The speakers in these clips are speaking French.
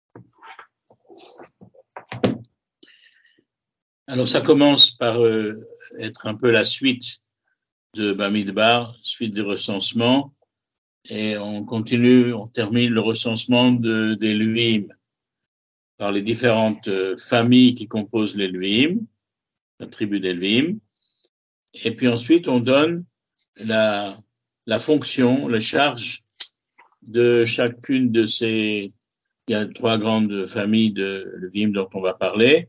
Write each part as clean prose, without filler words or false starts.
Alors ça commence par être un peu la suite de Bamidbar, suite du recensement, et on continue, on termine le recensement des Luim par les différentes familles qui composent les Luim, la tribu des Luim, et puis ensuite on donne la fonction, les charges de chacune de ces, il y a 3 grandes familles de Luim dont on va parler,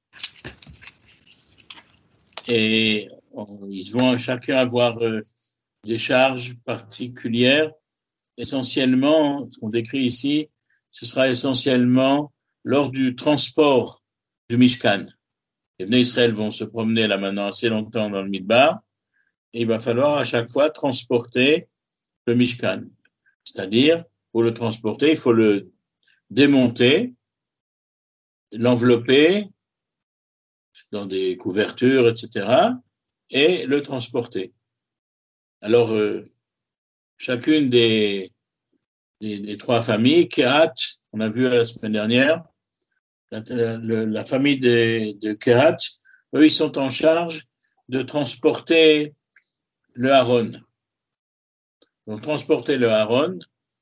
et ils vont chacun avoir des charges particulières. Essentiellement, ce qu'on décrit ici, ce sera essentiellement lors du transport du Mishkan. Les Bnei Israël vont se promener là maintenant assez longtemps dans le Midbar, et il va falloir à chaque fois transporter le Mishkan. C'est-à-dire, pour le transporter, il faut le démonter, l'envelopper dans des couvertures, etc., et le transporter. Alors, chacune des 3 familles, Kehat, on a vu la semaine dernière, la famille de Kehat, eux, ils sont en charge de transporter le Haron. Donc, transporter le Haron,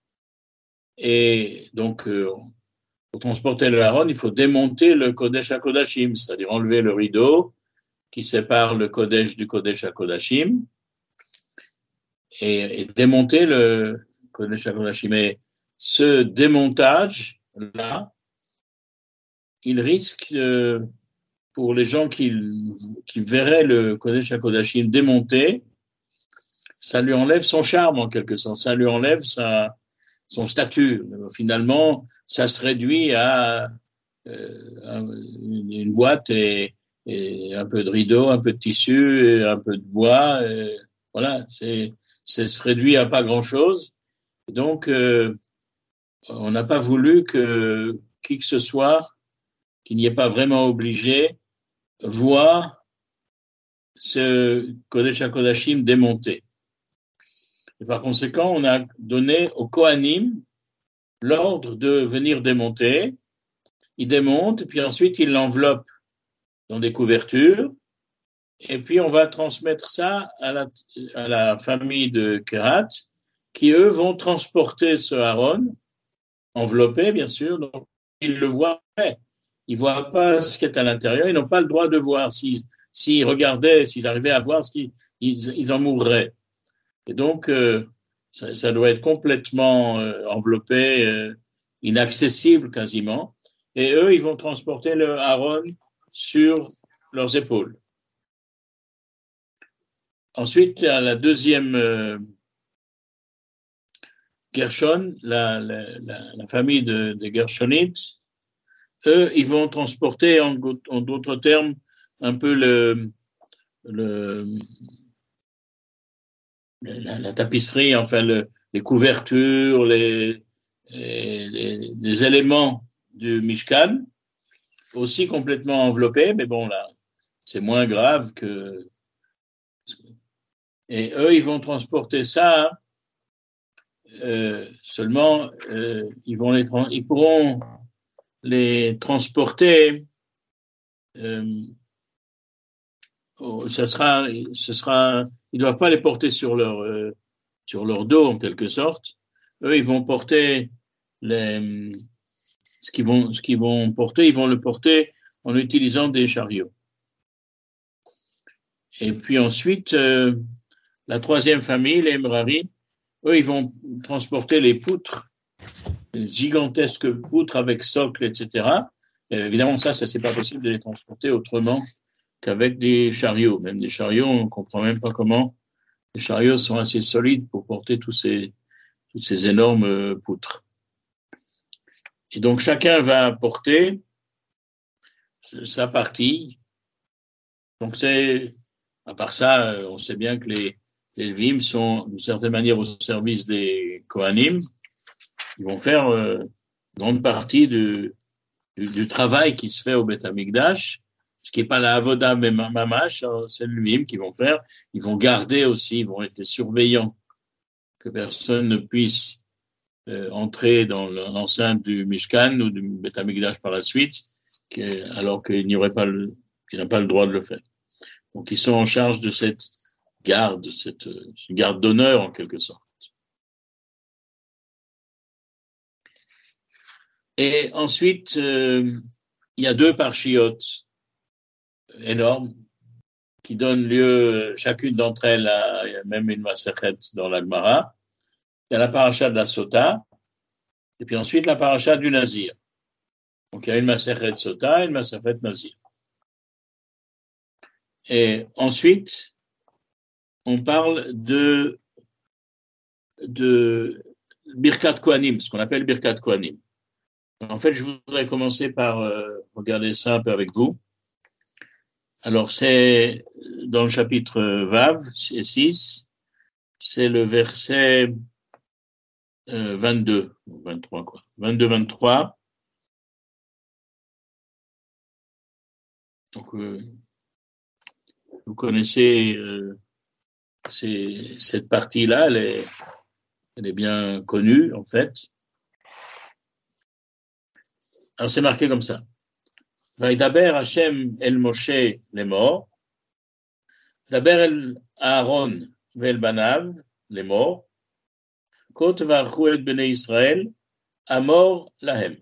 et donc, pour transporter le Haron, il faut démonter le Kodesh HaKodashim, c'est-à-dire enlever le rideau qui sépare le Kodesh du Kodesh HaKodashim, et démonter le Kodesh HaKodashim. Et ce démontage-là, il risque, pour les gens qui verraient le Kodesh HaKodashim démonté, ça lui enlève son charme en quelque sorte, ça lui enlève son statut. Finalement, ça se réduit à une boîte et un peu de rideau, un peu de tissu, et un peu de bois. Voilà, ça se réduit à pas grand-chose. Donc, on n'a pas voulu que qui que ce soit, qu'il n'y ait pas vraiment obligé, voit ce Kodesh HaKodashim démonté. Et par conséquent, on a donné aux Kohanim l'ordre de venir démonter. Ils démontent, et puis ensuite ils l'enveloppent dans des couvertures, et puis on va transmettre ça à la famille de Kehat, qui eux vont transporter ce Aaron, enveloppé bien sûr, donc ils le voient, ils ne voient pas ce qui est à l'intérieur, ils n'ont pas le droit de voir. S'ils regardaient, s'ils arrivaient à voir, ils en mourraient. Et donc, ça doit être complètement enveloppé, inaccessible quasiment. Et eux, ils vont transporter le Aaron sur leurs épaules. Ensuite, la deuxième Gershon, la famille de Gershonites, eux, ils vont transporter, en d'autres termes, un peu la tapisserie, enfin les couvertures, les éléments du Mishkan, aussi complètement enveloppés, mais bon, là, c'est moins grave que... Et eux, ils vont transporter ça, seulement, ils pourront les transporter, ils doivent pas les porter sur leur dos, en quelque sorte. Eux, ils vont porter ce qu'ils vont porter, ils vont le porter en utilisant des chariots. Et puis ensuite, la troisième famille, les Merari, eux, ils vont transporter les poutres, les gigantesques poutres avec socle, etc. Évidemment, ça, c'est pas possible de les transporter autrement qu'avec des chariots. Même des chariots, on ne comprend même pas comment. Les chariots sont assez solides pour porter toutes ces énormes poutres. Et donc, chacun va porter sa partie. Donc, à part ça, on sait bien que les Lévim sont, d'une certaine manière, au service des Kohanim. Ils vont faire grande partie du travail qui se fait au Beth Amikdash, ce qui n'est pas la Avoda Mamash, c'est le Lévim qui vont faire. Ils vont garder aussi, ils vont être les surveillants, que personne ne puisse entrer dans l'enceinte du Mishkan ou du Beth Amikdash par la suite, alors qu'il n'y aurait pas qu'il n'a pas le droit de le faire. Donc ils sont en charge de cette garde, cette garde d'honneur en quelque sorte. Et ensuite, il y a 2 parchiotes énormes qui donnent lieu, chacune d'entre elles à même une masechet dans la Gemara. Il y a la paracha de la Sota, et puis ensuite la paracha du Nazir. Donc il y a une masechet Sota et une masechet Nazir. Et ensuite, on parle de Birkat Kohanim, ce qu'on appelle Birkat Kohanim. En fait, je voudrais commencer par regarder ça un peu avec vous. Alors, c'est dans le chapitre Vav, 6, c'est le verset 22, 23 quoi. 22-23. Donc, vous connaissez cette partie-là, elle est bien connue en fait. Alors, c'est marqué comme ça. Vaïdaber Hashem el Moshe les morts. Daber el Aaron vel Banav les morts. Kot varchu et Bnei Israël amor lahem.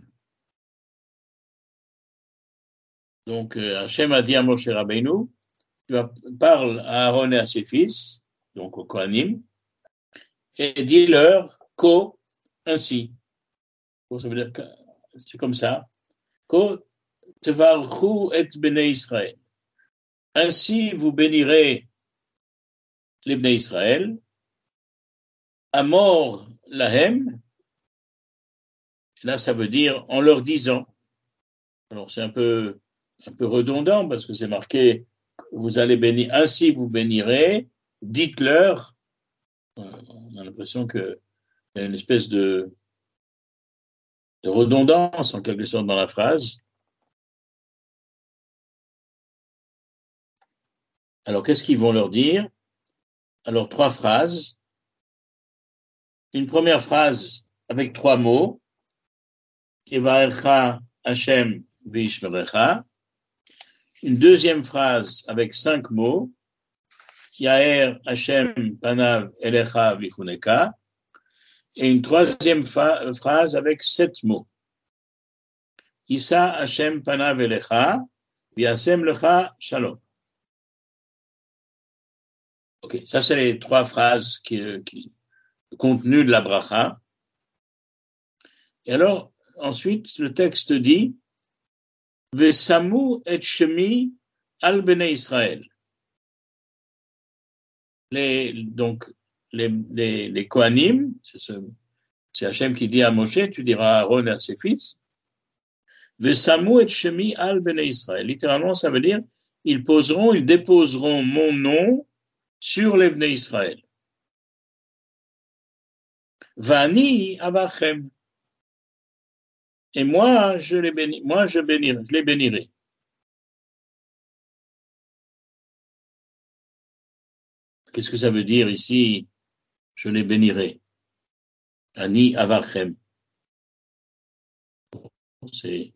Donc, Hashem a dit à Moshe Rabbeinu, tu parles à Aaron et à ses fils, donc au Kohanim, et dis-leur ko ainsi. Ça veut dire que c'est comme ça. Ko tevarchu et Bnei Israël. Ainsi, vous bénirez les Bnei Israël. Amor lahem. Là, ça veut dire en leur disant. Alors, c'est un peu redondant parce que c'est marqué vous allez bénir, ainsi vous bénirez, dites-leur. On a l'impression qu'il y a une espèce de redondance en quelque sorte dans la phrase. Alors, qu'est-ce qu'ils vont leur dire? Alors, 3 phrases. Une première phrase avec 3 mots. Yevarecha Hashem v'yishmerecha. Une deuxième phrase avec 5 mots. Yaher Hashem panav elecha v'yichuneka. Et une troisième phrase avec 7 mots. Issa Hashem panav elecha v'yasem lecha shalom. Ok, ça c'est les 3 phrases contenu de la bracha. Et alors, ensuite, le texte dit Vesamu et shemi al bnei Israël. Donc, les Kohanim, c'est Hachem qui dit à Moshe, tu diras à Aaron et à ses fils, Vesamu et shemi al bnei Israël. Littéralement, ça veut dire ils déposeront mon nom sur les bnei Israël. Vani avachem. Et moi, je les bénirai. Qu'est-ce que ça veut dire ici? Je les bénirai. Ani avachem. C'est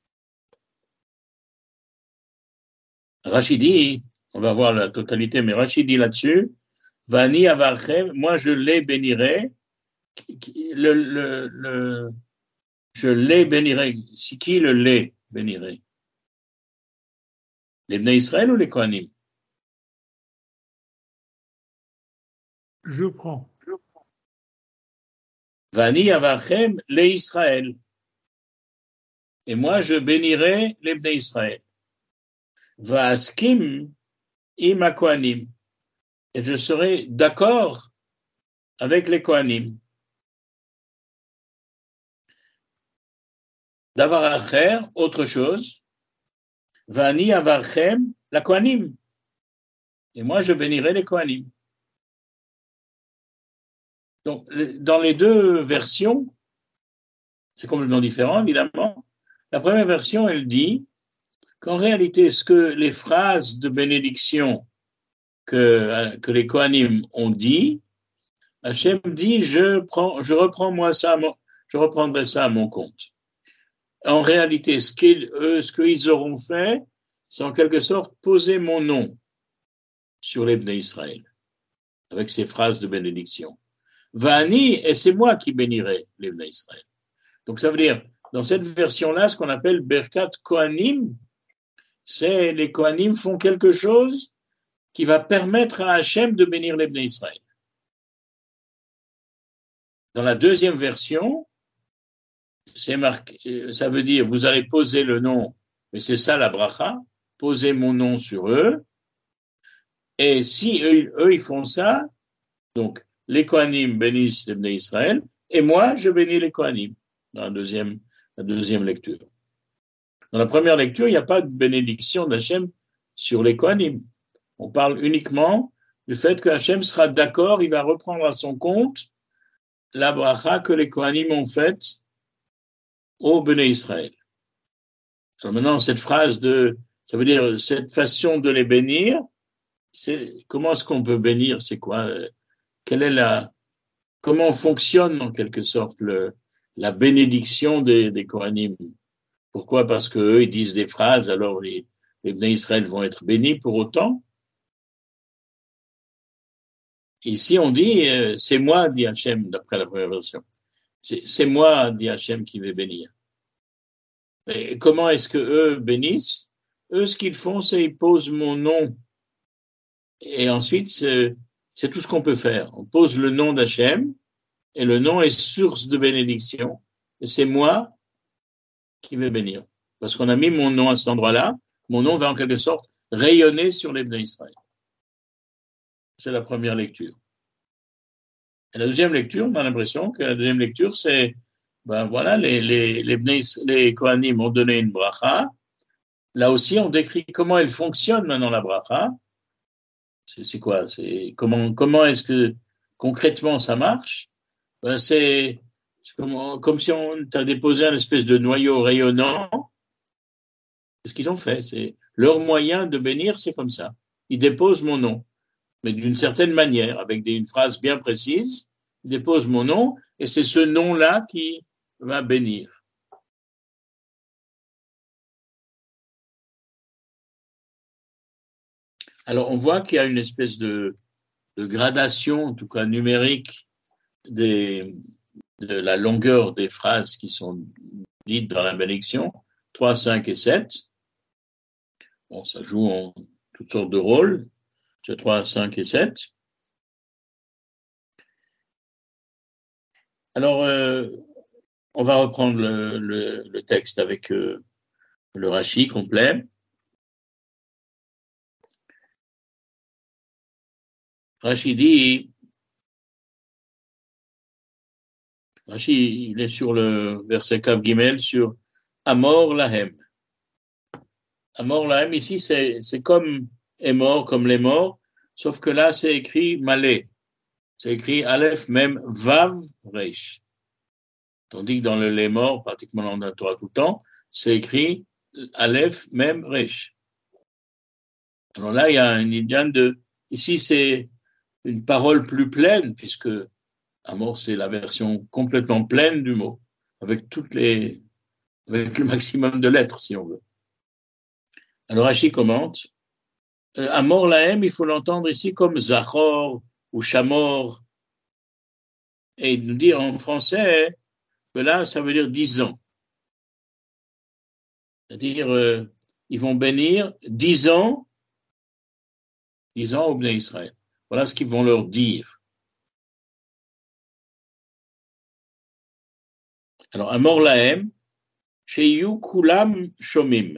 Rachidi, on va voir la totalité, mais Rachidi là-dessus, Vani avachem, moi je les bénirai. Je les bénirai. C'est qui le les bénirai? Les Bnei Israël ou les Kohanim? Je prends. Vani avachem les Israël. Et moi, je bénirai les Bnei Israël. Va'askim im ha-Kohanim. Et je serai d'accord avec les Kohanim. Davar acher, autre chose. Vani avarchem la Kohanim. Et moi, je bénirai les Kohanim. Donc, dans les 2 versions, c'est complètement différent, évidemment. La première version, elle dit qu'en réalité, les phrases de bénédiction que les Kohanim ont dit Hachem dit, je reprendrai ça à mon compte. En réalité, ce qu'ils auront fait, c'est en quelque sorte poser mon nom sur les Bnei Israël, avec ces phrases de bénédiction. Va'ani, et c'est moi qui bénirai les Bnei Israël. Donc ça veut dire, dans cette version-là, ce qu'on appelle Berkat Kohanim, c'est les Kohanim font quelque chose qui va permettre à Hachem de bénir les Bnei Israël. Dans la deuxième version, c'est marqué, ça veut dire, vous allez poser le nom, mais c'est ça la bracha, poser mon nom sur eux, et si eux ils font ça, donc les Kohanim bénissent les Bnei Israël, et moi je bénis les Kohanim, dans la deuxième lecture. Dans la première lecture, il n'y a pas de bénédiction d'Hachem sur les Kohanim. On parle uniquement du fait que Hachem sera d'accord, il va reprendre à son compte la bracha que les Kohanim ont faite au Bnei Israël. Alors maintenant, cette phrase ça veut dire cette façon de les bénir, comment est-ce qu'on peut bénir, c'est quoi, comment fonctionne en quelque sorte la bénédiction des Kohanim. Pourquoi? Parce qu'eux, ils disent des phrases, alors les Bnei Israël vont être bénis pour autant. Ici, on dit, c'est moi, dit Hachem, d'après la première version. C'est moi, dit Hachem, qui vais bénir. Et comment est-ce que eux bénissent? Eux, ce qu'ils font, c'est ils posent mon nom. Et ensuite, c'est tout ce qu'on peut faire. On pose le nom d'Hachem, et le nom est source de bénédiction. Et c'est moi qui vais bénir. Parce qu'on a mis mon nom à cet endroit-là, mon nom va en quelque sorte rayonner sur les Bnei Israël. C'est la première lecture. Et la deuxième lecture, on a l'impression que la deuxième lecture, c'est, voilà, les Kohanim ont donné une bracha. Là aussi, on décrit comment elle fonctionne maintenant, la bracha. C'est quoi? Comment est-ce que concrètement ça marche? C'est comme si on t'a déposé un espèce de noyau rayonnant. C'est ce qu'ils ont fait. C'est leur moyen de bénir, c'est comme ça. Ils déposent mon nom, mais d'une certaine manière, avec une phrase bien précise. Ils déposent mon nom, et c'est ce nom-là qui va bénir. Alors, on voit qu'il y a une espèce de gradation, en tout cas numérique, de la longueur des phrases qui sont dites dans la bénédiction, 3, 5 et 7. Bon, ça joue en toutes sortes de rôles, 3, 5 et 7. Alors, on va reprendre le texte avec le Rashi complet. Rashi dit, il est sur le verset Kav Gimel, sur Amor Lahem. Amor Lahem, ici, c'est comme est mort, comme les morts, sauf que là, c'est écrit Malé. C'est écrit Aleph, Mem, Vav, Reish. Tandis que dans le les morts, pratiquement dans la Torah tout le temps, c'est écrit Aleph, Mem, Reish. Alors là, il y a un lien ici, c'est une parole plus pleine, puisque Amor, c'est la version complètement pleine du mot, avec le maximum de lettres, si on veut. Alors Rashi commente, Amor Lahem, il faut l'entendre ici comme Zachor ou Shamor, et il nous dit en français que là, ça veut dire 10 ans. C'est-à-dire, ils vont bénir 10 ans au Bnei Israël. Voilà ce qu'ils vont leur dire. Alors, Amor Lahem, Sheyu Kulam Shomim.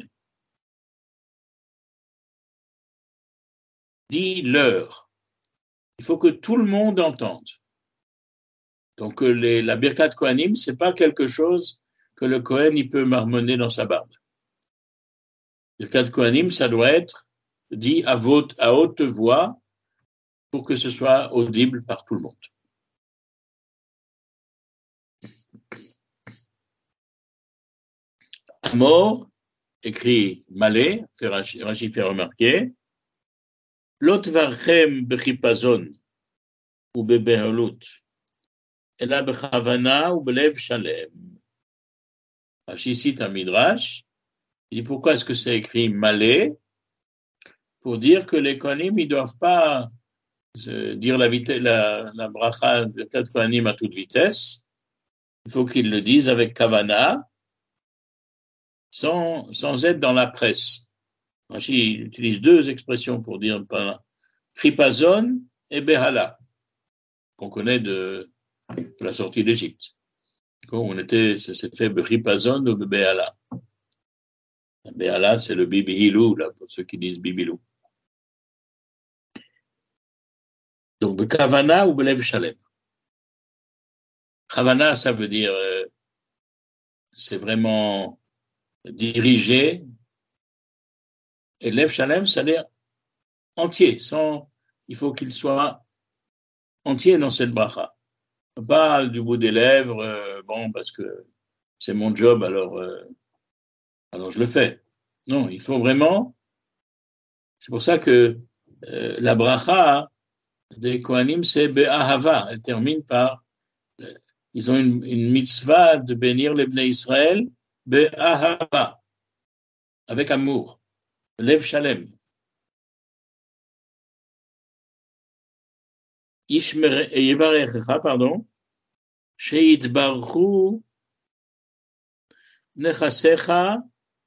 Dis-leur. Il faut que tout le monde entende. Donc, la Birkat Kohanim, c'est pas quelque chose que le Kohen, il peut marmonner dans sa barbe. Birkat Kohanim, ça doit être dit à haute voix pour que ce soit audible par tout le monde. Amor, écrit Malé, Rashi fait remarquer, Lot varchem bechipazon, ou bebeholut, ela bechavana ou belev shalem. Rashi cite un midrash. Il dit pourquoi est-ce que c'est écrit malé? Pour dire que les kohanim, ils doivent pas dire la bracha de 4 kohanim à toute vitesse. Il faut qu'ils le disent avec kavana, sans être dans la presse. Rashi utilise deux expressions pour dire chipazon et behala, qu'on connaît de la sortie d'Égypte. On était, ça s'est fait chipazon ou behala. Behala, c'est le bibihilou, là, pour ceux qui disent bibilou. Donc, kavana ou belev shalem. Kavana, ça veut dire, c'est vraiment dirigé. Et lev shalem, ça veut dire entier, il faut qu'il soit entier dans cette bracha. Pas du bout des lèvres, parce que c'est mon job, alors je le fais. Non, il faut vraiment. C'est pour ça que la bracha des Kohanim, c'est be'ahava. Elle termine par. Ils ont une mitzvah de bénir les Bnei Israël be'ahava, avec amour. Lev shalem. Yevarechecha, pardon. Sheitbarchu nechasecha.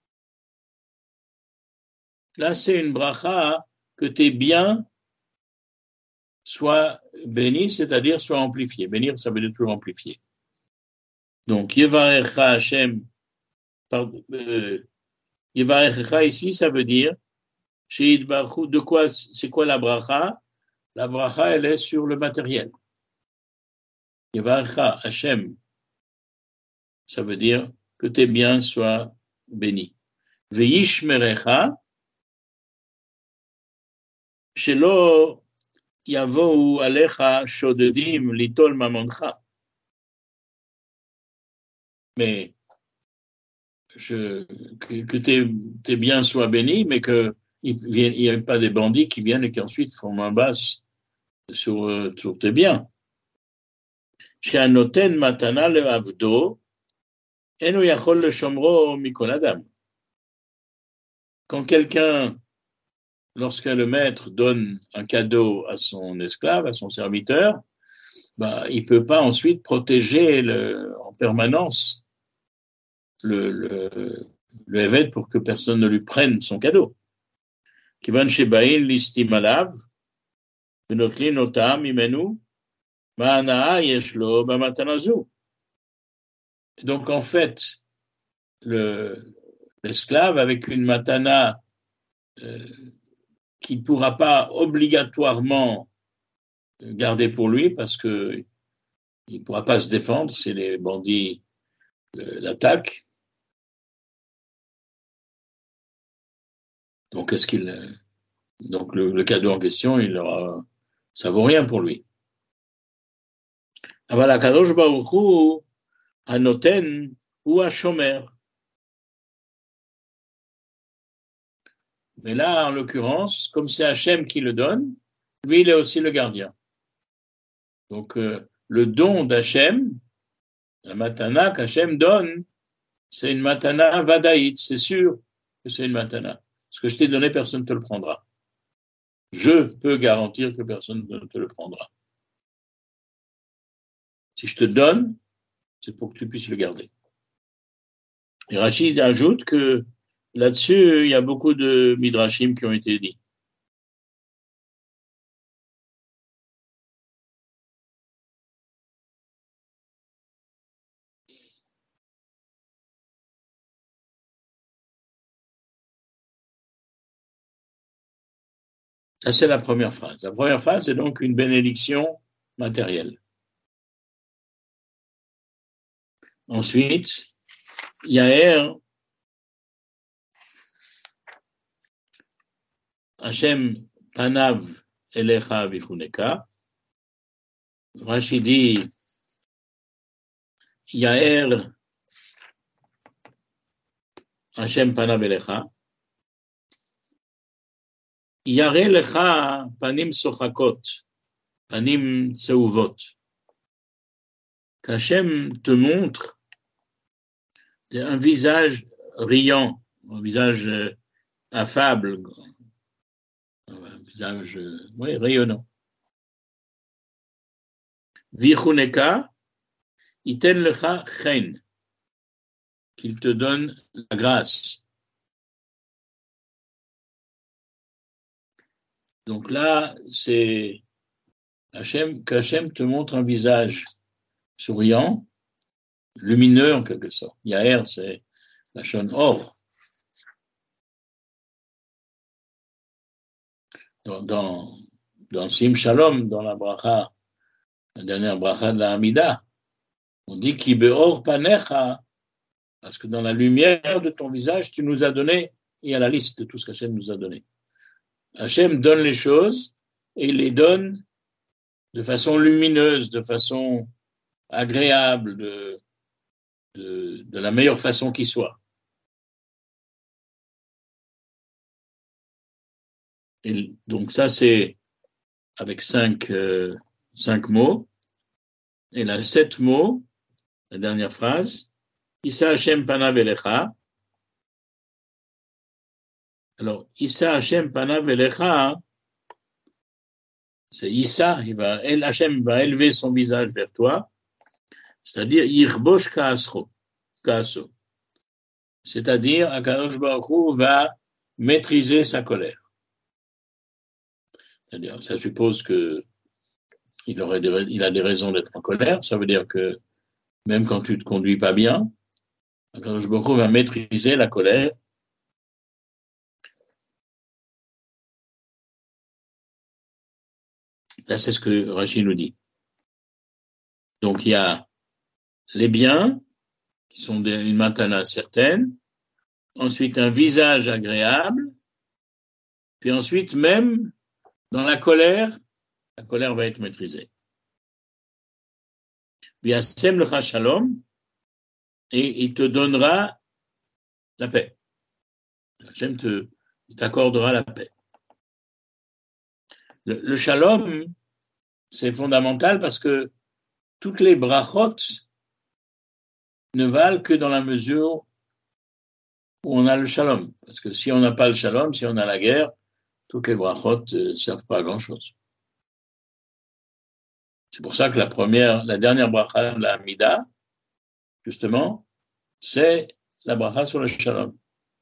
Là, c'est une bracha que tes biens soient bénis, c'est-à-dire soient amplifiés. Bénir, ça veut dire toujours amplifier. Donc, Yevarecha Hashem, Yevarecha ici, ça veut dire, de quoi, c'est quoi la bracha? La bracha, elle est sur le matériel. Yevarecha Hashem, ça veut dire que tes biens soient bénis. Veishmerecha, shelo yavou alecha shodedim litol mamoncha. Mais que tes biens soient bénis, mais qu'il n'y ait pas des bandits qui viennent et qui ensuite font main basse sur tes biens. She'anoten matana le'avdo, eno yachol le'shomro mikol adam. Quand quelqu'un, lorsque le maître donne un cadeau à son esclave, à son serviteur, il peut pas ensuite protéger en permanence le évêque pour que personne ne lui prenne son cadeau. Kivan shebain listim alav, v'notlin otam imenu, ma'anaa yeshlo b'matanazu. Donc en fait, l'esclave avec une matana qui ne pourra pas obligatoirement garder pour lui parce que il ne pourra pas se défendre si les bandits l'attaquent. Donc, donc le cadeau en question, ça vaut rien pour lui. אבל הקדוש ברוך הוא הנותן הוא השומר. Mais là, en l'occurrence, comme c'est Hachem qui le donne, lui, il est aussi le gardien. Donc, le don d'Hachem, la matana qu'Hachem donne, c'est une matana vadaït, c'est sûr que c'est une matana. Ce que je t'ai donné, personne ne te le prendra. Je peux garantir que personne ne te le prendra. Si je te donne, c'est pour que tu puisses le garder. Et Rachid ajoute que là-dessus, il y a beaucoup de midrashim qui ont été dits. Ça, c'est la première phrase. La première phrase, c'est donc une bénédiction matérielle. Ensuite, Yaher, Hashem panav elecha vichuneka. Rashi dit, Yaher, Hashem panav elecha. Yare lecha panim sochakot. Panim Tseuvot. Qu'Hachem te montre un visage riant, un visage affable, un visage rayonnant. Vichuneka, iten lecha chen, qu'il te donne la grâce. Donc là, c'est qu'Hachem te montre un visage souriant, lumineux en quelque sorte. Yaher, c'est la chaîne or. Dans Sim Shalom, dans la bracha, la dernière bracha de la Hamida, on dit Ki be'or panecha, parce que dans la lumière de ton visage, tu nous as donné, et à la liste de tout ce qu'Hachem nous a donné. Hachem donne les choses, et il les donne de façon lumineuse, de façon agréable, de la meilleure façon qui soit. Et donc ça, c'est avec cinq mots. Et là, 7 mots, la dernière phrase. Issa Hashem panav elecha. Alors, Issa Hashem panav elecha, c'est Issa, Hashem va élever son visage vers toi, c'est-à-dire Yichbosh kaaso. C'est-à-dire, Akadosh Baruch Hu va maîtriser sa colère. C'est-à-dire, ça suppose que il a des raisons d'être en colère. Ça veut dire que même quand tu te conduis pas bien, Akadosh Baruch Hu va maîtriser la colère. Là, c'est ce que Rashi nous dit. Donc, il y a les biens, qui sont une matana certaine, ensuite un visage agréable, puis ensuite, même dans la colère va être maîtrisée. V'yasem lecha shalom, et il te donnera la paix. Hachem t'accordera la paix. Le shalom, c'est fondamental parce que toutes les brachot ne valent que dans la mesure où on a le shalom. Parce que si on n'a pas le shalom, si on a la guerre, toutes les brachot ne servent pas à grand-chose. C'est pour ça que la dernière bracha de la Hamida, justement, c'est la bracha sur le shalom.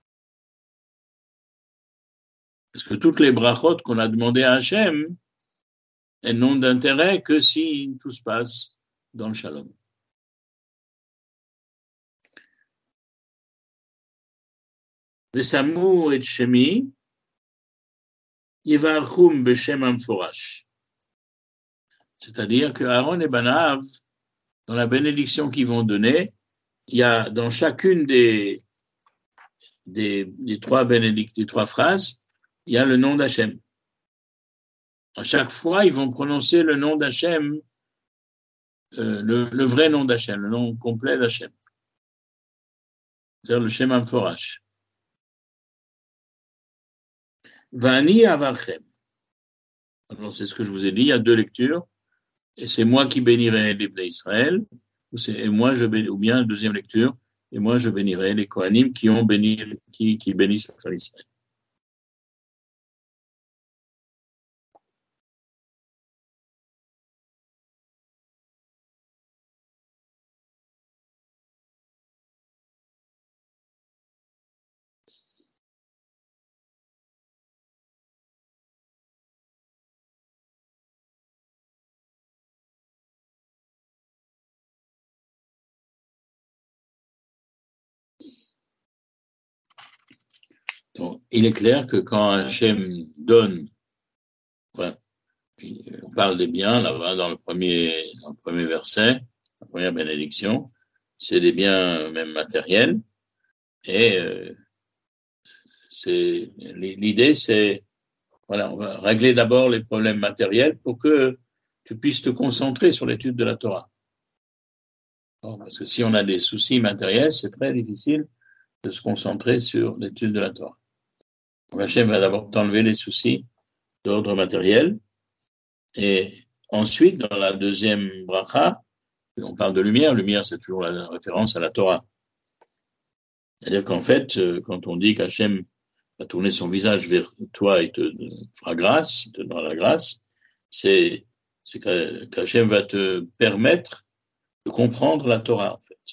Parce que toutes les brachot qu'on a demandé à Hachem, elles n'ont d'intérêt que si tout se passe dans le shalom. Vesamu et Shemi, Yivarchum Beshem Amforash. C'est-à-dire que Aaron et Banav, dans la bénédiction qu'ils vont donner, il y a dans chacune des trois phrases, il y a le nom d'Hachem. À chaque fois, ils vont prononcer le nom d'Hachem, le vrai nom d'Hachem, le nom complet d'Hachem. C'est-à-dire le Shem Amforash. Vani avarchem. Alors, c'est ce que je vous ai dit, il y a 2 lectures. Et c'est moi qui bénirai les Bnei Israël, ou bien deuxième lecture, et moi je bénirai les Kohanim qui bénissent le Khal Israël. Donc, il est clair que quand Hachem donne, on parle des biens là-bas dans le premier verset, la première bénédiction, c'est des biens même matériels, et l'idée c'est, voilà, on va régler d'abord les problèmes matériels pour que tu puisses te concentrer sur l'étude de la Torah. Parce que si on a des soucis matériels, c'est très difficile de se concentrer sur l'étude de la Torah. Donc Hachem va d'abord t'enlever les soucis d'ordre matériel, et ensuite, dans la deuxième bracha, on parle de lumière. Lumière, c'est toujours la référence à la Torah. C'est-à-dire qu'en fait, quand on dit qu'Hachem va tourner son visage vers toi et te fera grâce, te donnera la grâce, c'est qu'Hachem va te permettre de comprendre la Torah, en fait.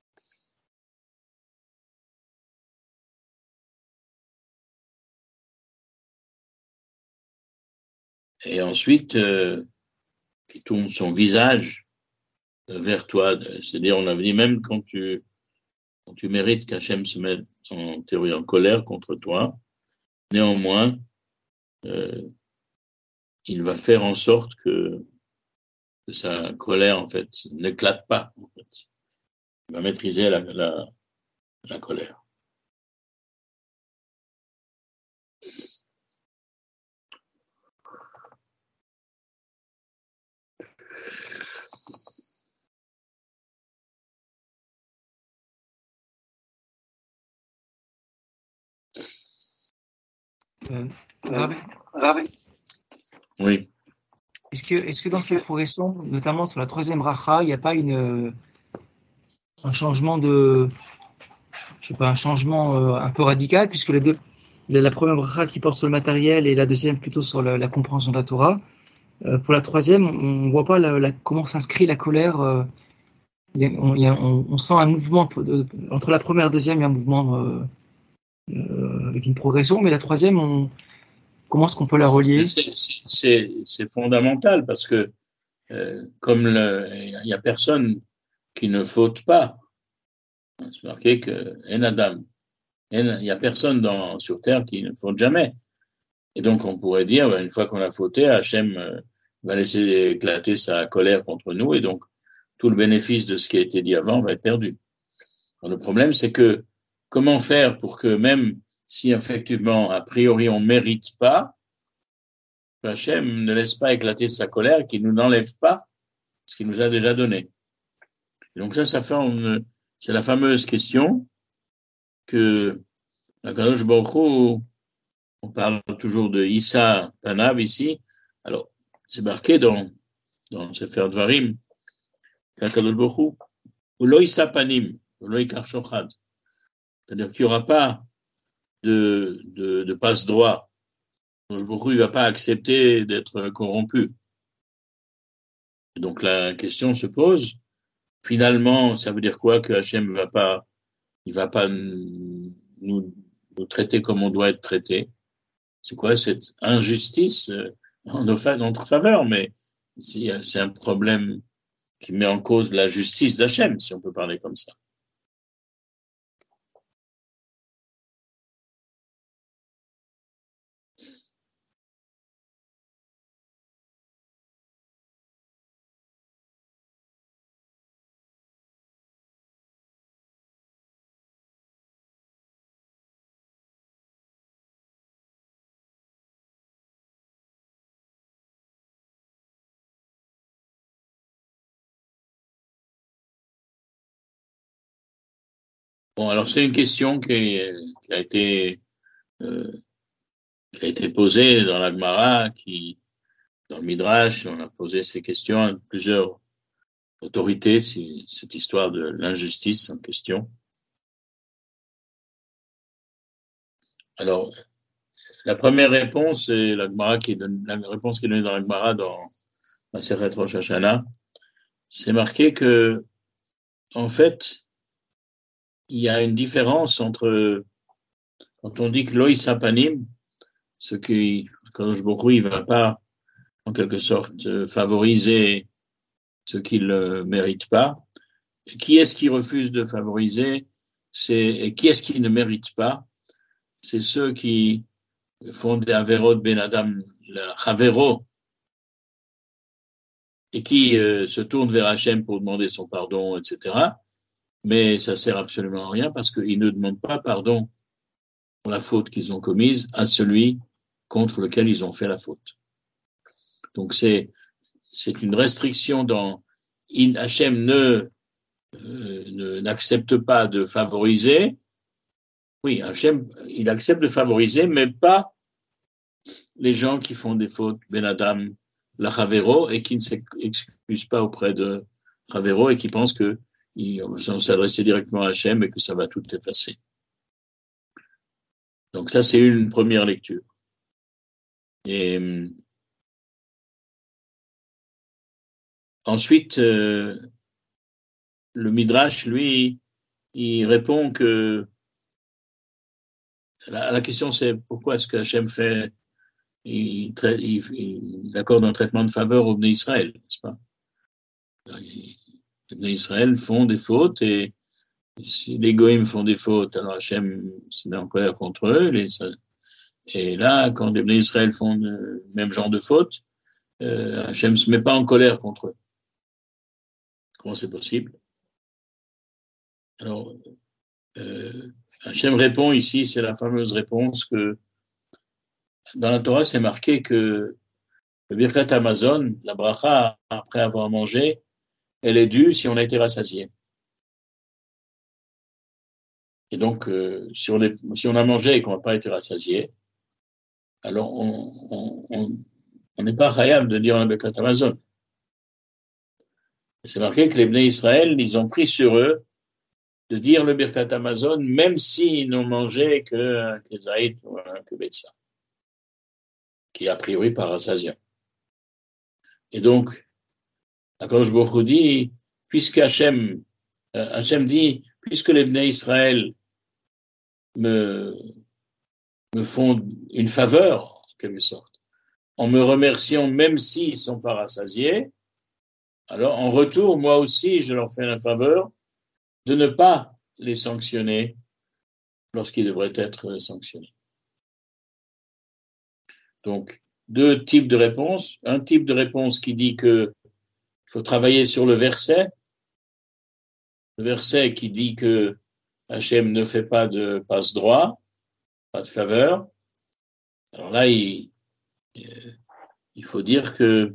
Et ensuite, qui tourne son visage vers toi. C'est-à-dire, on avait dit, même quand tu mérites qu'Hachem se mette en théorie en colère contre toi, néanmoins, euh, il va faire en sorte que sa colère, en fait, n'éclate pas, en fait. Il va maîtriser la colère. Ravi. Oui. Est-ce que dans cette progression, notamment sur la troisième racha, il n'y a pas un changement un changement un peu radical, puisque la première racha qui porte sur le matériel et la deuxième plutôt sur la compréhension de la Torah. Pour la troisième, on voit pas comment s'inscrit la colère. On sent un mouvement entre la première et la deuxième, il y a un mouvement avec une progression, mais la troisième, comment est-ce qu'on peut la relier? C'est fondamental parce que comme il y a personne qui ne faute pas, c'est marqué que en Adam, il y a personne sur terre qui ne faute jamais. Et donc on pourrait dire, une fois qu'on a fauté, Hachem va laisser éclater sa colère contre nous et donc tout le bénéfice de ce qui a été dit avant va être perdu. Alors, le problème, c'est que comment faire pour que même si effectivement, a priori, on ne mérite pas, Hachem ne laisse pas éclater sa colère, qu'il ne nous n'enlève pas ce qu'il nous a déjà donné. Et donc c'est la fameuse question que Akadosh Baruch Hu, on parle toujours de Issa Panav ici. Alors, c'est marqué dans Sefer Dvarim, qu'Akadosh Baruch Hu, Ulo Issa Panim, Ulo Ikar Shochad. C'est-à-dire qu'il n'y aura pas de passe-droit. Akadosh Baruch Hu, il ne va pas accepter d'être corrompu. Et donc la question se pose, finalement, ça veut dire quoi que Hachem il va pas nous traiter comme on doit être traité? C'est quoi cette injustice en notre faveur? Mais c'est un problème qui met en cause la justice d'Hachem, si on peut parler comme ça. Bon, alors c'est une question a été euh, qui a été posée dans la Gemara, dans le Midrash, on a posé ces questions à plusieurs autorités, cette histoire de l'injustice en question. Alors, la première réponse, c'est la réponse qui est donnée dans la Gemara dans la Seret Rosh Hashanah. C'est marqué que, en fait, il y a une différence entre, quand on dit que l'Oï Sapanim, ce qui, quand je beaucoup, il ne va pas, en quelque sorte, favoriser ce qu'il ne mérite pas. Et qui est-ce qui refuse de favoriser? Et qui est-ce qui ne mérite pas? C'est ceux qui font des Averot Ben Adam, la Havero, et qui se tournent vers Hachem pour demander son pardon, etc. Mais ça sert absolument à rien parce qu'ils ne demandent pas pardon pour la faute qu'ils ont commise à celui contre lequel ils ont fait la faute. Donc c'est une restriction dans Hachem n'accepte pas de favoriser. Oui, Hachem, il accepte de favoriser, mais pas les gens qui font des fautes, Ben Adam, la Chavero et qui ne s'excuse pas auprès de Chavero et qui pense que ils vont s'adresser directement à Hachem et que ça va tout effacer. Donc ça, c'est une première lecture. Et ensuite, le Midrash, lui, il répond que la question c'est pourquoi est-ce que Hachem fait, il accorde un traitement de faveur aux Bnei Israël, n'est-ce pas? Les Bnei Israël font des fautes et si les Goïms font des fautes, alors Hachem se met en colère contre eux. Et là, quand les Bnei Israël font le même genre de fautes, Hachem ne se met pas en colère contre eux. Comment c'est possible? Alors, Hachem répond ici, c'est la fameuse réponse que dans la Torah, c'est marqué que le Birkat Hamazon, la bracha, après avoir mangé, elle est due si on a été rassasié. Et donc, si on a mangé et qu'on n'a pas été rassasié, alors on n'est pas khayab de dire le Birkat Hamazon. C'est marqué que les Bnei Israël, ils ont pris sur eux de dire le Birkat Hamazon, même s'ils n'ont mangé que Zaïd ou que Betsa, qui est a priori par rassasiant. Et donc, Akadosh Baruch Hu dit, puisque Hachem dit, puisque les Bnei Israël me font une faveur, en quelque sorte, en me remerciant même s'ils ne sont pas rassasiés, alors en retour, moi aussi, je leur fais la faveur de ne pas les sanctionner lorsqu'ils devraient être sanctionnés. Donc, deux types de réponses. Un type de réponse qui dit que il faut travailler sur le verset qui dit que Hachem ne fait pas de passe droit, pas de faveur. Alors là, il faut dire que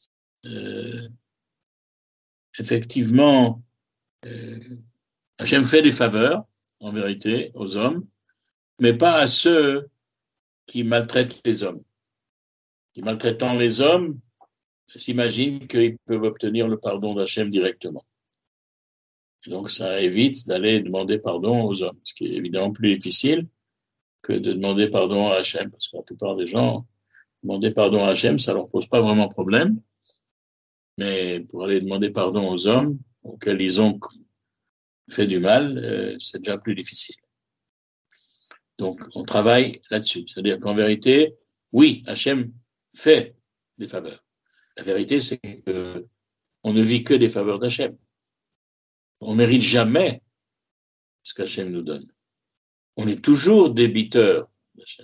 effectivement, Hachem fait des faveurs, en vérité, aux hommes, mais pas à ceux qui maltraitent les hommes. Qui, maltraitant les hommes, s'imaginent qu'ils peuvent obtenir le pardon d'Hachem directement. Et donc, ça évite d'aller demander pardon aux hommes, ce qui est évidemment plus difficile que de demander pardon à Hachem, parce que la plupart des gens, demander pardon à Hachem, ça leur pose pas vraiment problème, mais pour aller demander pardon aux hommes auxquels ils ont fait du mal, c'est déjà plus difficile. Donc, on travaille là-dessus. C'est-à-dire qu'en vérité, oui, Hachem fait des faveurs. La vérité, c'est qu'on ne vit que des faveurs d'Hachem. On ne mérite jamais ce qu'Hachem nous donne. On est toujours débiteur d'Hachem.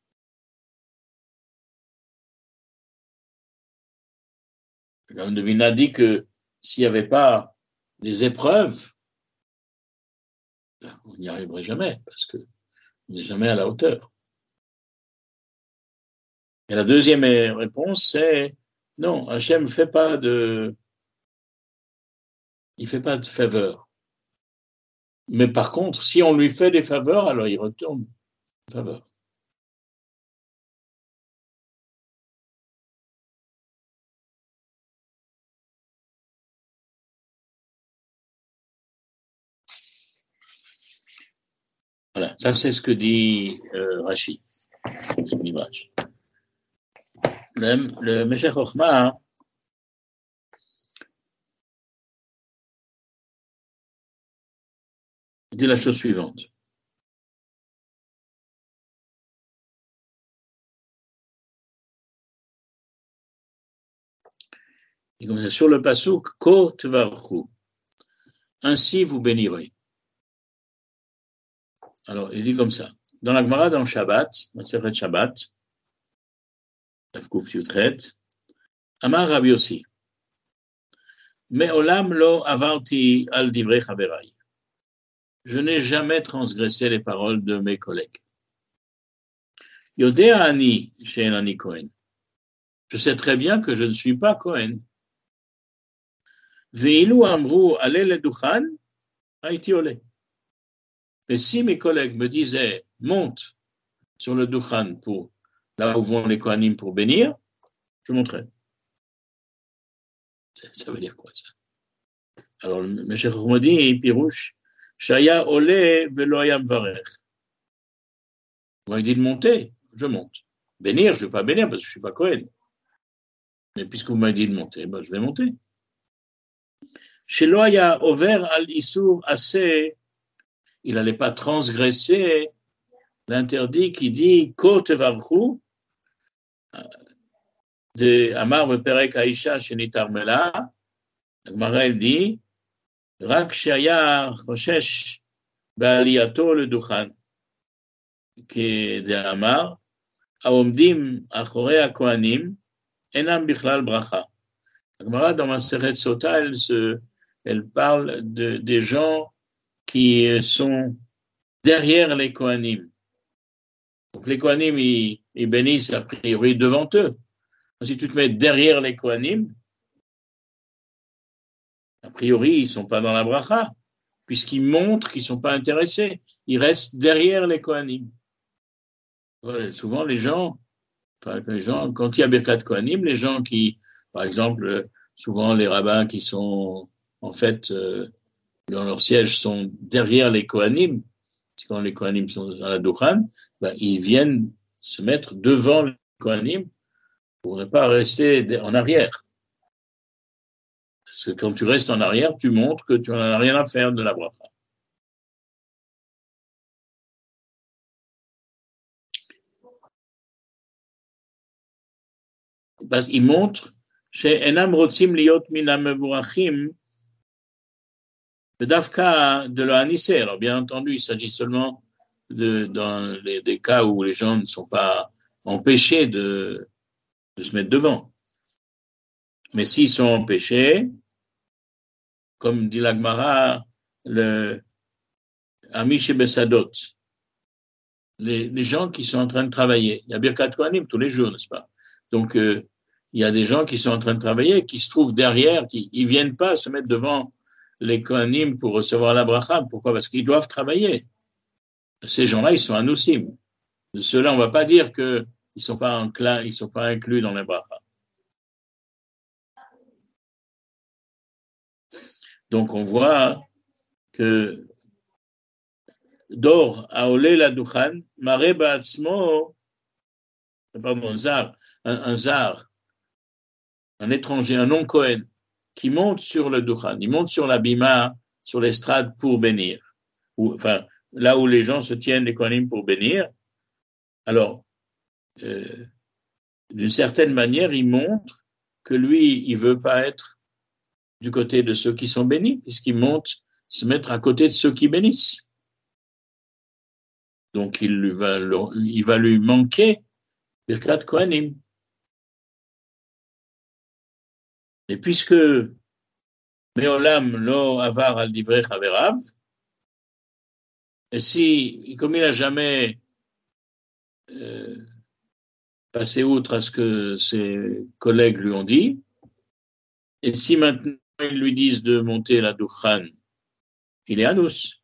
Le Devina dit que s'il n'y avait pas des épreuves, on n'y arriverait jamais, parce qu'on n'est jamais à la hauteur. Et la deuxième réponse, c'est non, Hachem ne fait pas de faveur. Mais par contre, si on lui fait des faveurs, alors il retourne des faveurs. Voilà, ça c'est ce que dit Rashi, le Midrash. Le Meshech Chochma, dit la chose suivante. Il commence sur le pasuk Ko Tvarchu. Ainsi vous bénirez. Alors, il dit comme ça. Dans la Gemara, dans le Shabbat, dans le Shabbat, Tafkuf Yutret, Amar Rabbi Yossi. Me'olam lo avarti al divrei chaverai. Je n'ai jamais transgressé les paroles de mes collègues. Yodea ani she'en ani Kohen. Je sais très bien que je ne suis pas Kohen. Ve'ilu amru ale leduchan, haïti ole. Mais si mes collègues me disaient, monte sur le Duchan pour là où vont les Kohanim pour bénir, je monterai. Ça veut dire quoi, ça? Alors, le Meshech Chochma dit, Pirouche, Shaya Ole Velo Hayam Varech. Moi, il dit de monter, je monte. Bénir, je ne vais pas bénir parce que je ne suis pas Kohen. Mais puisque vous m'avez dit de monter, ben, je vais monter. Chez Loya Over al Issour assez, il n'allait pas transgresser l'interdit qui dit Kote Varchou de Amar Perek Aisha Shenitar Mela. Agmara, elle dit Rak Shaya Choshesh Ba'aliyato le Duchan. Qui est de Amar Aomdim Achorei HaKohanim Enam Bichlal Bracha. Agmara, dans Masechet Sota, elle parle des gens qui sont derrière les Kohanim. Donc les Kohanim, ils bénissent a priori devant eux. Si tu te mets derrière les Kohanim, a priori, ils ne sont pas dans la bracha, puisqu'ils montrent qu'ils ne sont pas intéressés. Ils restent derrière les Kohanim. Ouais, souvent, les gens, quand il y a Birkat Kohanim, les gens qui, par exemple, souvent les rabbins qui sont, en fait, dans leur siège, sont derrière les Kohanim, quand les Kohanim sont dans la Duchan, ben, ils viennent se mettre devant les Kohanim pour ne pas rester en arrière. Parce que quand tu restes en arrière, tu montres que tu n'en as rien à faire de la bracha. Parce qu'il montre chez Enam Rotzim Liot Minam Mevurachim Dafka de l'Anisser. Alors, bien entendu, il s'agit seulement dans des cas où les gens ne sont pas empêchés de se mettre devant. Mais s'ils sont empêchés, comme dit l'Agmara, le Amish et Bessadot, les gens qui sont en train de travailler. Il y a Birkat Kohanim tous les jours, n'est-ce pas? Donc, il y a des gens qui sont en train de travailler, qui se trouvent derrière, ils viennent pas se mettre devant les Kohanim pour recevoir la bracha. Pourquoi? Parce qu'ils doivent travailler. Ces gens-là, ils sont anoussim. De ceux-là, on va pas dire qu'ils sont pas inclus dans la bracha. Donc, on voit que Dor Aolé la Duchan, Mare Ba'atzmo, pardon, un zar, un étranger, un non-Kohen, qui monte sur le Duchan, il monte sur la bima, sur l'estrade pour bénir. Enfin, là où les gens se tiennent, les Kohanim, pour bénir. Alors, d'une certaine manière, il montre que lui, il veut pas être du côté de ceux qui sont bénis, puisqu'il monte se mettre à côté de ceux qui bénissent. Donc, il va lui manquer Birkat Kohanim. Et puisque Meolam lo avar al divrei chaverav, et si, comme il n'a jamais passé outre à ce que ses collègues lui ont dit, et si maintenant ils lui disent de monter la Duchan, il est anous.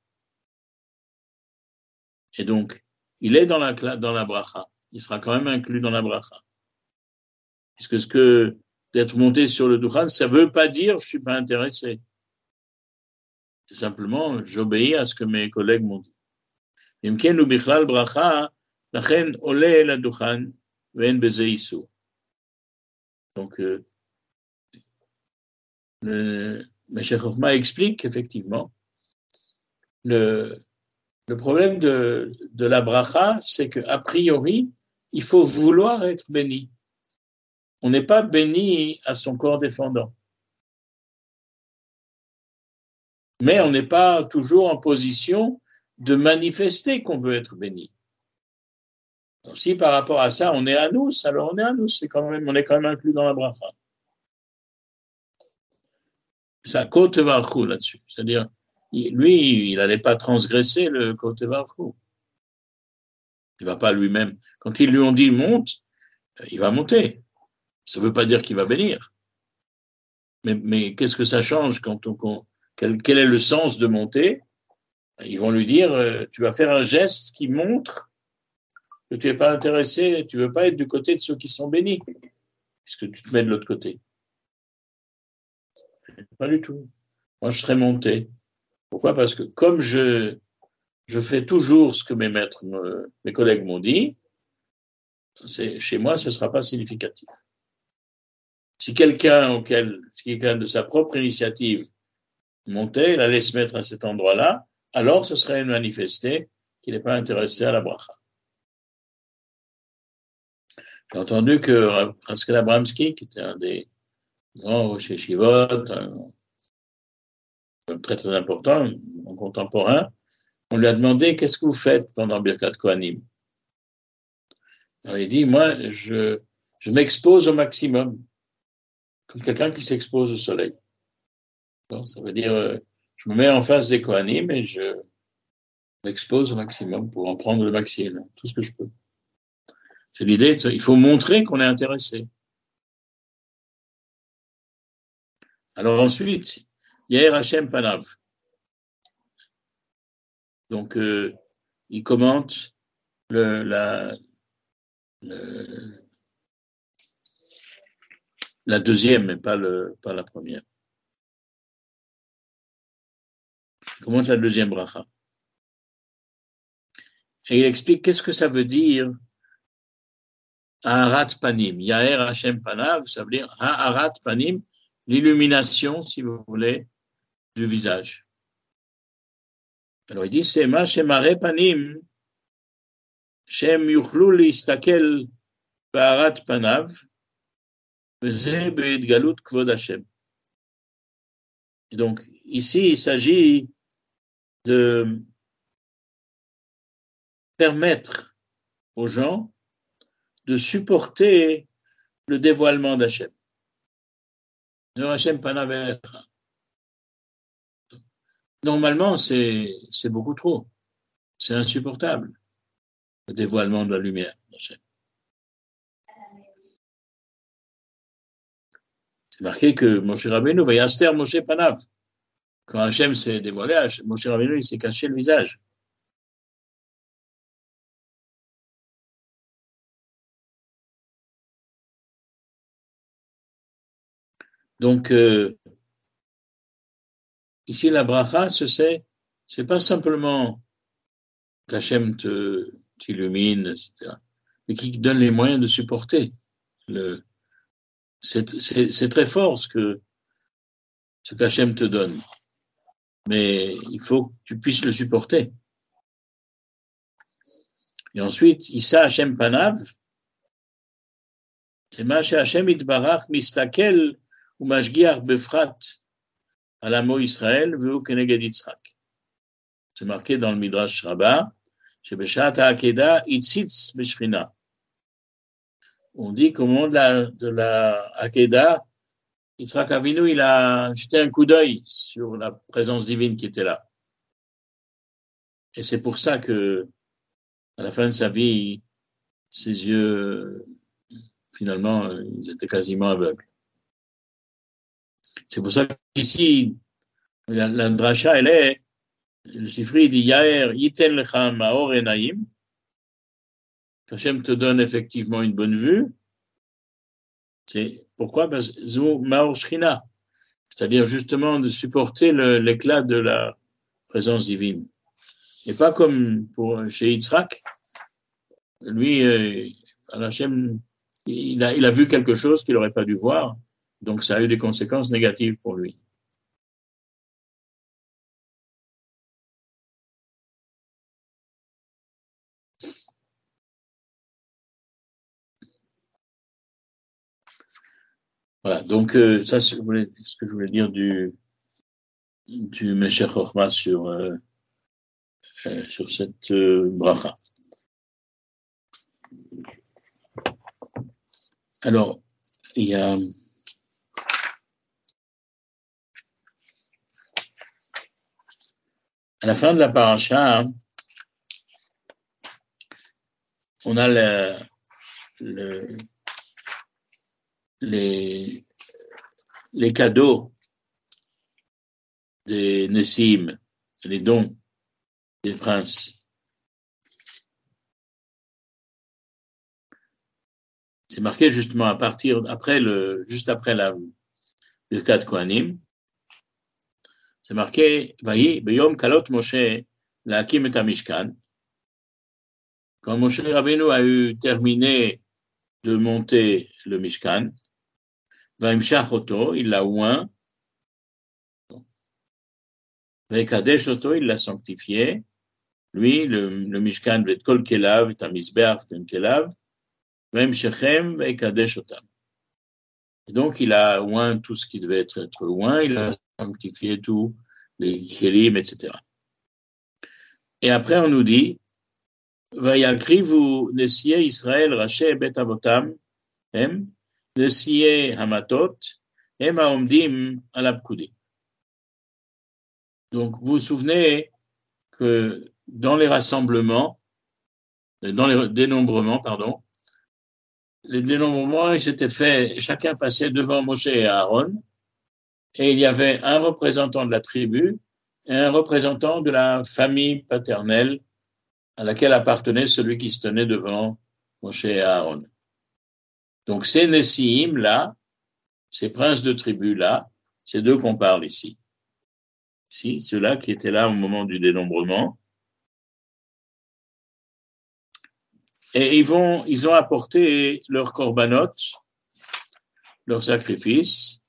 Et donc, il est dans la bracha. Il sera quand même inclus dans la bracha. Puisque d'être monté sur le Duchan, ça ne veut pas dire je ne suis pas intéressé. C'est simplement, j'obéis à ce que mes collègues m'ont dit. Imken ou bichlal bracha, lachen ole la Duchan, ven beze isu. Donc, le Meshech Chochma explique effectivement le problème de la bracha, c'est qu'a priori, il faut vouloir être béni. On n'est pas béni à son corps défendant. Mais on n'est pas toujours en position de manifester qu'on veut être béni. Alors, si par rapport à ça, on est à nous, alors on est à nous, on est quand même inclus dans la bracha. Ça côte varchou là-dessus. C'est-à-dire, lui, il n'allait pas transgresser le côte varchou. Il ne va pas lui-même. Quand ils lui ont dit monte, il va monter. Ça ne veut pas dire qu'il va bénir. Mais qu'est-ce que ça change quel est le sens de monter? Ils vont lui dire, tu vas faire un geste qui montre que tu n'es pas intéressé, tu ne veux pas être du côté de ceux qui sont bénis, puisque tu te mets de l'autre côté. Pas du tout. Moi, je serais monté. Pourquoi? Parce que comme je fais toujours ce que mes collègues m'ont dit, chez moi, ce ne sera pas significatif. Si quelqu'un de sa propre initiative montait, il allait se mettre à cet endroit-là, alors ce serait une manifesté qu'il n'est pas intéressé à la bracha. J'ai entendu que Pascal Abramski, qui était un des grands chez Shivot, un très très important, en contemporain, on lui a demandé qu'est-ce que vous faites pendant Birkat Kohanim. Alors il dit, moi, je m'expose au maximum, comme quelqu'un qui s'expose au soleil. Donc, ça veut dire, je me mets en face des Kohanim et je m'expose au maximum pour en prendre le maximum, tout ce que je peux. C'est l'idée, il faut montrer qu'on est intéressé. Alors ensuite, Yair Hashem Panav. Donc, il commente la deuxième, mais pas la première. Il commente la deuxième bracha. Et il explique qu'est-ce que ça veut dire Ha'arat Panim. Yair Hashem Panav, ça veut dire Ha'arat Panim, l'illumination, si vous voulez, du visage. Alors il dit, c'est ma shemare panim, shem yuchlu listakel ba'arat panav, veze be'idgalut kvod Hashem. Et donc, ici, il s'agit de permettre aux gens de supporter le dévoilement d'Hachem. De Hachem panav. Normalement, c'est beaucoup trop. C'est insupportable, le dévoilement de la lumière d'Hachem. C'est marqué que Moshe Rabbeinu va yaster Moshe Panav. Quand Hachem s'est dévoilé, Moshe Rabbeinu, il s'est caché le visage. Donc, ici, la bracha, c'est pas simplement qu'Hachem t'illumine, etc., mais qui donne les moyens de supporter. C'est très fort ce qu'Hachem te donne. Mais il faut que tu puisses le supporter. Et ensuite, Issa Hachem Panav, c'est ma Hachem Itbarach Mistakel ou Mashgiach Befrat à la mot Israël, Veu Keneged Yitzhak. C'est marqué dans le Midrash Rabbah, chez Beshat HaAkeda, Itzitz Beshrina. On dit qu'au moment de la Akeda, Yitzhak Avinu, il a jeté un coup d'œil sur la présence divine qui était là. Et c'est pour ça que, à la fin de sa vie, ses yeux, finalement, ils étaient quasiment aveugles. C'est pour ça qu'ici, la dracha, elle est, le Sifri dit, Yaher, Yiten lecha ma'or enaim, qu'Hachem te donne effectivement une bonne vue. C'est pourquoi? Parce que ma'or shchina, c'est-à-dire justement de supporter l'éclat de la présence divine. Et pas comme chez Yitzhak. Lui, Hachem, il a vu quelque chose qu'il n'aurait pas dû voir, donc ça a eu des conséquences négatives pour lui. Voilà, donc ça c'est ce que je voulais dire du Meshech Chochma sur cette bracha. Alors, il y a à la fin de la paracha, on a les cadeaux des Nessim, les dons des princes. C'est marqué justement juste après la Birkat Kohanim, c'est marqué, Vayi, Beyom Kalot Moshe, la Hakim et Mishkan. Quand Moshe Rabbeinu a eu terminé de monter le Mishkan, Vaimshach Oto, il l'a oint, Vaikadesh Oto, il l'a sanctifié. Lui, le Mishkan, Vet Kol Kelav, et un Misbeach, un Kelav, Vaimshechem, Vaikadesh Otam. Et donc, il a oint tout ce qui devait être oint, il a sanctifié tous les Kélim, etc. Et après, on nous dit, Vayakrivu Nesiye Israël, Raché, Bet Avotam, Nesiye Hamatot, Haomdim Alapkudi. Donc, vous vous souvenez que dans les rassemblements, dans les dénombrements, les dénombrements, ils s'étaient faits, chacun passait devant Moshe et Aaron, et il y avait un représentant de la tribu et un représentant de la famille paternelle à laquelle appartenait celui qui se tenait devant Moshe et Aaron. Donc, ces Nessiim là, ces princes de tribu là, c'est d'eux qu'on parle ici. Ici, ceux-là qui étaient là au moment du dénombrement. Et ils ont apporté leurs korbanot, leurs sacrifices,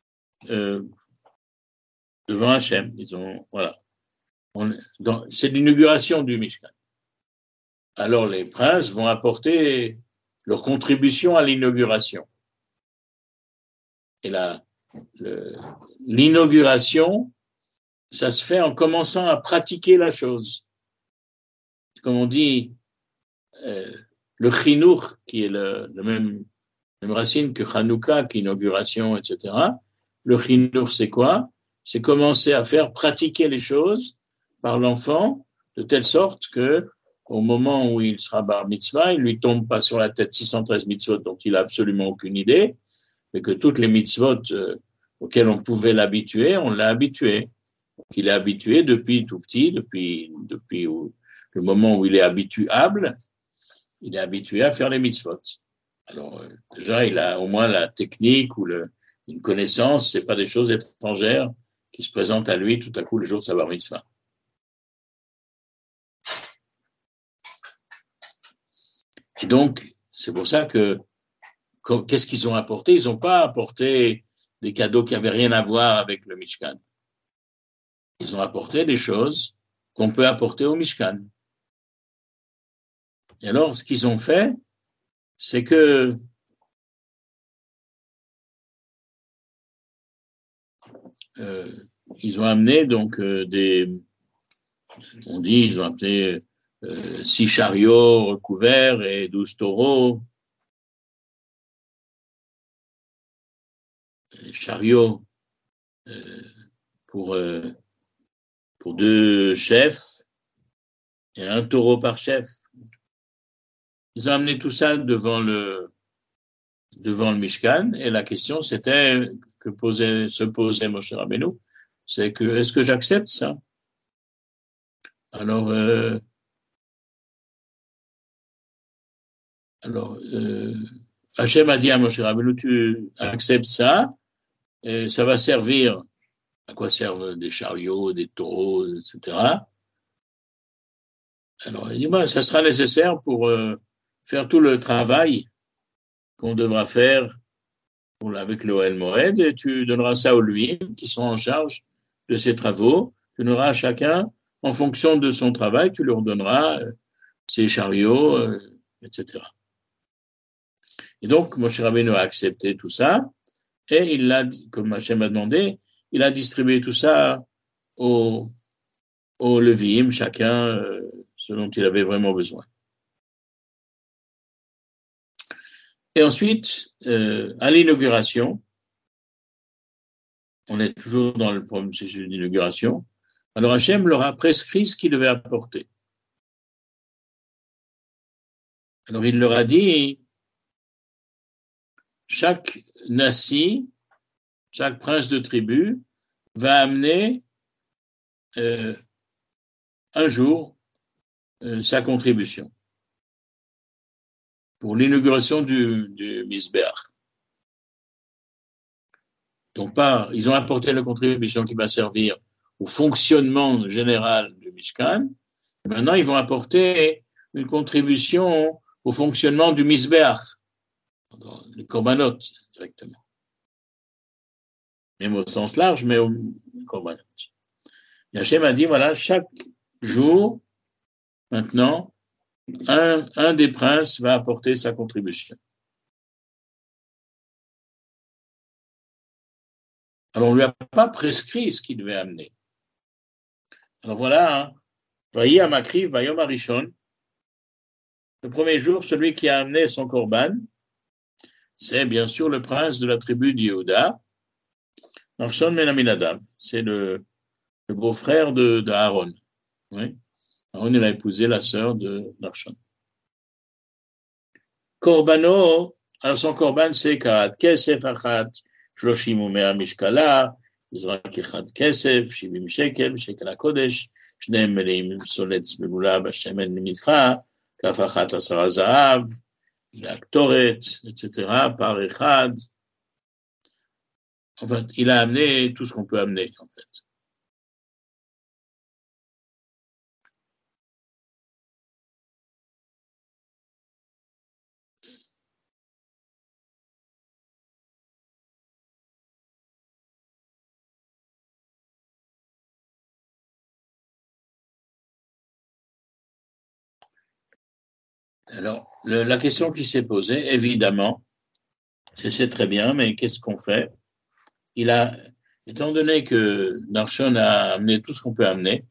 devant Hachem. Voilà. C'est l'inauguration du Mishkan. Alors les princes vont apporter leur contribution à l'inauguration. Et l'inauguration, ça se fait en commençant à pratiquer la chose. Comme on dit, le chinour, qui est le même racine que Hanouka, qui est inauguration, etc. Le chinour, c'est quoi? C'est commencer à faire pratiquer les choses par l'enfant, de telle sorte que au moment où il sera bar mitzvah, il lui tombe pas sur la tête 613 mitzvot dont il a absolument aucune idée, mais que toutes les mitzvot auxquelles on pouvait l'habituer, on l'a habitué. Donc, il est habitué depuis tout petit, depuis le moment où il est habituable, il est habitué à faire les mitzvot. Alors, déjà, il a au moins la technique ou une connaissance, c'est pas des choses étrangères qui se présentent à lui tout à coup le jour de sa bar mitzvah. Et donc, c'est pour ça que, qu'est-ce qu'ils ont apporté? Ils n'ont pas apporté des cadeaux qui n'avaient rien à voir avec le Mishkan. Ils ont apporté des choses qu'on peut apporter au Mishkan. Et alors, ce qu'ils ont fait, c'est que ils ont amené donc ils ont amené 6 chariots recouverts et 12 taureaux. Les chariots pour 2 chefs et 1 taureau par chef. Ils ont amené tout ça devant le Mishkan, et la question c'était se posait Moshe Rabbeinu, c'est que est-ce que j'accepte ça? Alors Hachem a dit à Moshe Rabbeinu, tu acceptes ça, et ça va servir. À quoi servent des chariots, des taureaux, etc. Alors il dit, ça sera nécessaire pour faire tout le travail qu'on devra faire avec le Ohel Moed, et tu donneras ça aux Levim qui sont en charge de ces travaux. Tu donneras à chacun, en fonction de son travail, tu leur donneras ses chariots, etc. Et donc, Moshe Rabbeinu a accepté tout ça, et il l'a, comme Hachem a demandé, il a distribué tout ça aux Levim, chacun ce dont il avait vraiment besoin. Et ensuite, à l'inauguration, on est toujours dans le processus d'inauguration, alors Hachem leur a prescrit ce qu'ils devaient apporter. Alors il leur a dit, chaque nasi, chaque prince de tribu va amener un jour sa contribution pour l'inauguration du Misbeach. Donc ils ont apporté la contribution qui va servir au fonctionnement général du Mishkan. Et maintenant, ils vont apporter une contribution au fonctionnement du Misbeach, les korbanot directement. Même au sens large, mais au korbanot. Et Hachem a dit, voilà, chaque jour, maintenant, un des princes va apporter sa contribution. Alors, on ne lui a pas prescrit ce qu'il devait amener. Alors voilà, Vayi Amakriv, Bayom Arishon. Le premier jour, celui qui a amené son korban, c'est bien sûr le prince de la tribu d'Yehuda, Narshon Ben Aminadav. C'est le beau-frère d'Aaron. Oui. Aaron, il a épousé la sœur de Narshon. Korbano, alors son korban, c'est Karat Kesef Achat, Shloshim Umea Mishkala, Izrak Echad Kesef, Shivim Shekel, Shekel HaKodesh, Shneim Meleim Soletz Belula, Bashemen Mitra, Kaf Achat Asara Zahav, la Ktoret, etc., par Echad. En fait, il a amené tout ce qu'on peut amener, en fait. Alors, la question qui s'est posée, évidemment, c'est très bien, mais qu'est-ce qu'on fait? Étant donné que Narshon a amené tout ce qu'on peut amener,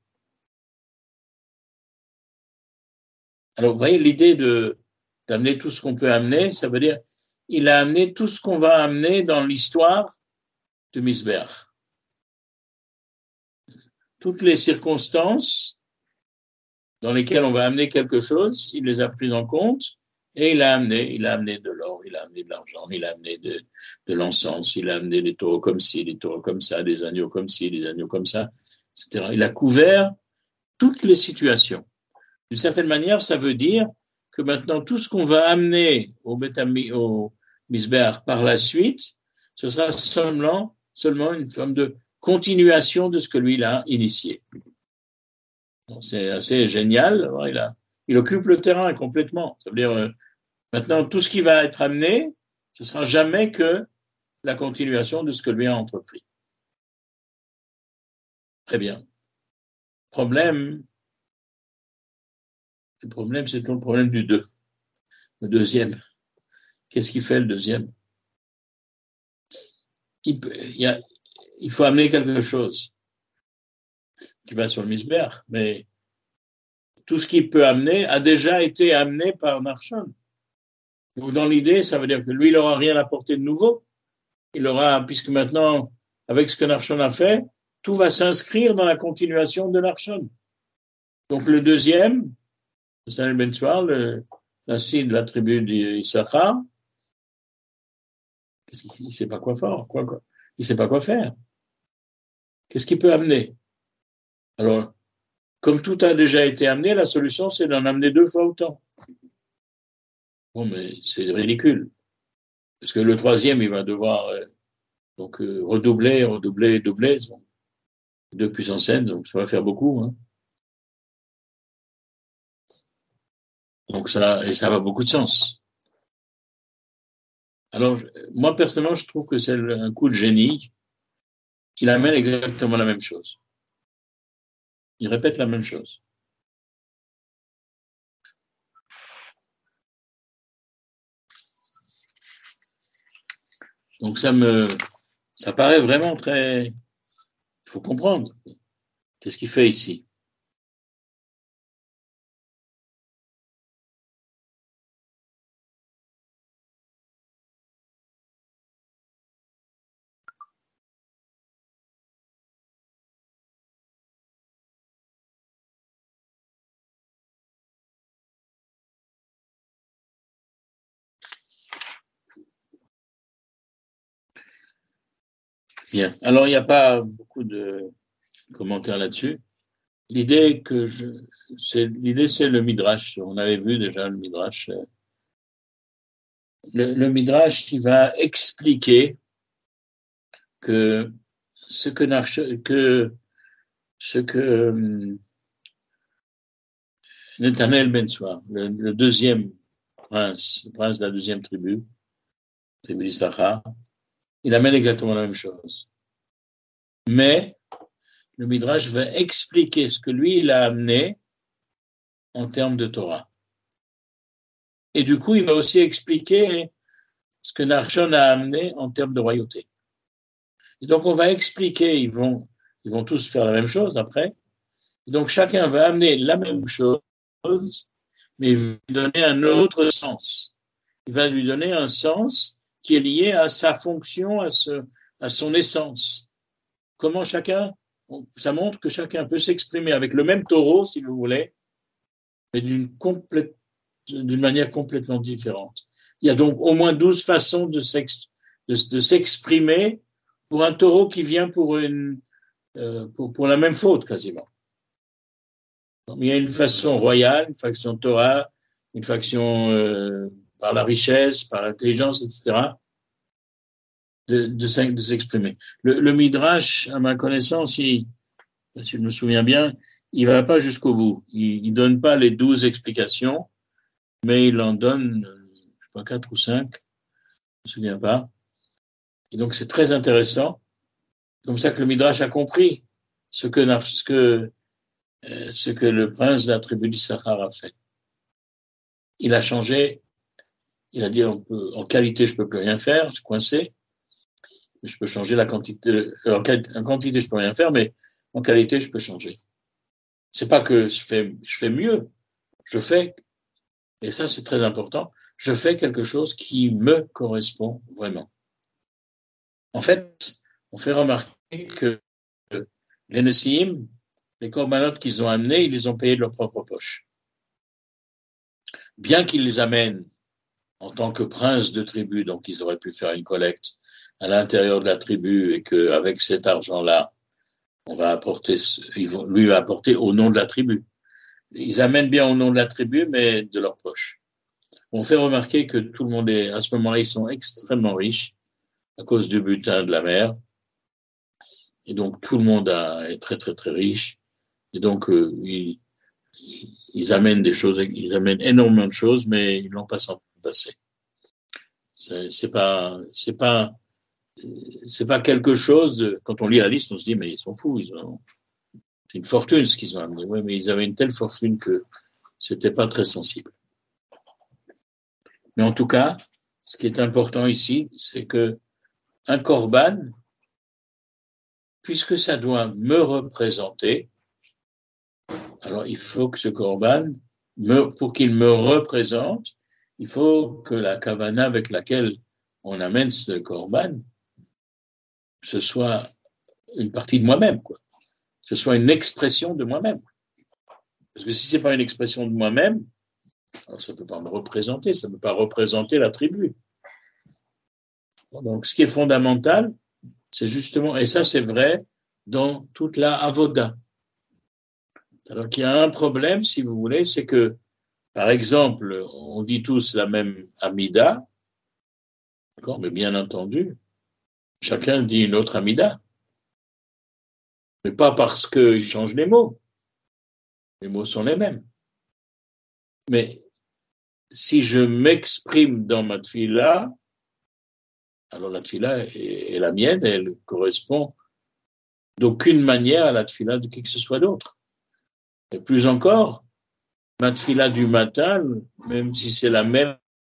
alors vous voyez, l'idée d'amener tout ce qu'on peut amener, ça veut dire il a amené tout ce qu'on va amener dans l'histoire de Misbeach. Toutes les circonstances dans lesquelles on va amener quelque chose, il les a prises en compte et il a amené de l'or, il a amené de l'argent, il a amené de l'encens, il a amené des taureaux comme ci, des taureaux comme ça, des agneaux comme ci, des agneaux comme ça, etc. Il a couvert toutes les situations. D'une certaine manière, ça veut dire que maintenant, tout ce qu'on va amener au Misbeach par la suite, ce sera seulement une forme de continuation de ce que lui, il a initié. C'est assez génial. Il occupe le terrain complètement. Ça veut dire, maintenant, tout ce qui va être amené, ce sera jamais que la continuation de ce que lui a entrepris. Très bien. Le problème, c'est tout le problème du 2. Le deuxième. Qu'est-ce qu'il fait, le deuxième? Il faut amener quelque chose qui va sur le Misbeach, mais tout ce qu'il peut amener a déjà été amené par Narshon. Donc, dans l'idée, ça veut dire que lui, il n'aura rien apporté de nouveau. Il aura, puisque maintenant, avec ce que Narshon a fait, tout va s'inscrire dans la continuation de Narshon. Donc, le deuxième, Samuel Ben Tzouar, l'assis de la tribu d'Issachar, il ne sait pas quoi faire. Il ne sait pas quoi faire. Qu'est-ce qu'il peut amener? Alors, comme tout a déjà été amené, la solution, c'est d'en amener 2 fois autant. Bon, mais c'est ridicule. Parce que le troisième, il va devoir redoubler, doubler. 2 puissance n, donc ça va faire beaucoup. Hein. Donc ça va beaucoup de sens. Alors, moi, personnellement, je trouve que c'est un coup de génie. Il amène exactement la même chose. Il répète la même chose. Donc ça paraît vraiment très... Il faut comprendre. Qu'est-ce qu'il fait ici? Bien. Alors, il n'y a pas beaucoup de commentaires là-dessus. L'idée, c'est le Midrash. On avait vu déjà le Midrash. Le Midrash, il va expliquer que ce que ce que Nethanel Ben Suar, le deuxième prince, le prince de la deuxième tribu d'Issachar, il amène exactement la même chose. Mais le Midrash va expliquer ce que lui, il a amené en termes de Torah. Et du coup, il va aussi expliquer ce que Nachshon a amené en termes de royauté. Et donc, on va expliquer, ils vont tous faire la même chose après. Et donc, chacun va amener la même chose, mais il va lui donner un autre sens. Il va lui donner un sens qui est lié à sa fonction, à son essence. Comment ça montre que chacun peut s'exprimer avec le même taureau, si vous voulez, mais d'une manière complètement différente. Il y a donc au moins 12 façons de s'exprimer pour un taureau qui vient pour la même faute, quasiment. Donc, il y a une façon royale, une façon Torah, une façon par la richesse, par l'intelligence, etc., de s'exprimer. Le Midrash, à ma connaissance, si je me souviens bien, il ne va pas jusqu'au bout. Il ne donne pas les 12 explications, mais il en donne, je ne sais pas, 4 ou 5, je ne me souviens pas. Et donc, c'est très intéressant. Comme ça que le Midrash a compris ce que le prince de la tribu d'Issachar a fait. Il a changé, il a dit en qualité, je ne peux plus rien faire, je suis coincé. Je peux changer la quantité. En quantité, je peux rien faire, mais en qualité, je peux changer. C'est pas que je fais mieux. Je fais, et ça, c'est très important, je fais quelque chose qui me correspond vraiment. En fait, on fait remarquer que les Nessiim, les corbanotes qu'ils ont amenés, ils les ont payés de leur propre poche. Bien qu'ils les amènent en tant que princes de tribu, donc ils auraient pu faire une collecte à l'intérieur de la tribu et qu'avec cet argent-là, lui va apporter au nom de la tribu. Ils amènent bien au nom de la tribu, mais de leur poche. On fait remarquer que tout le monde à ce moment-là, ils sont extrêmement riches à cause du butin de la mer. Et donc, tout le monde est très, très, très riche. Et donc, ils amènent des choses, ils amènent énormément de choses, mais ils l'ont pas sans passer. C'est pas quelque chose quand on lit la liste, on se dit, mais ils sont fous, c'est une fortune ce qu'ils ont amené. Oui, mais ils avaient une telle fortune que c'était pas très sensible. Mais en tout cas, ce qui est important ici, c'est que un korban, puisque ça doit me représenter, alors il faut que ce korban, pour qu'il me représente, il faut que la kavana avec laquelle on amène ce korban, ce soit une partie de moi-même, quoi. Ce soit une expression de moi-même. Parce que si c'est pas une expression de moi-même, alors ça peut pas me représenter, ça peut pas représenter la tribu. Donc, ce qui est fondamental, c'est justement, et ça c'est vrai dans toute la avoda. Alors qu'il y a un problème, si vous voulez, c'est que, par exemple, on dit tous la même amida, d'accord, mais bien entendu, chacun dit une autre amida. Mais pas parce qu'ils changent les mots. Les mots sont les mêmes. Mais si je m'exprime dans ma tfila, alors la tfila est la mienne, elle correspond d'aucune manière à la tfila de qui que ce soit d'autre. Et plus encore, ma tfila du matin, même si c'est la même,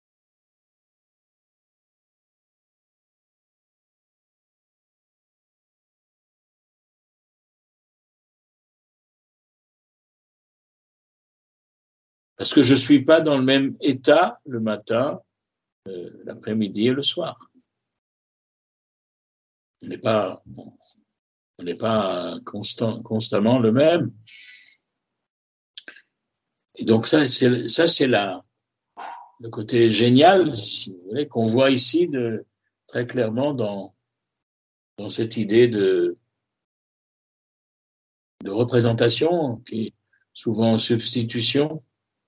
parce que je suis pas dans le même état le matin, l'après-midi et le soir. On n'est pas constamment le même. Et donc ça c'est le côté génial, si vous voulez, qu'on voit ici très clairement dans cette idée de représentation qui est souvent en substitution.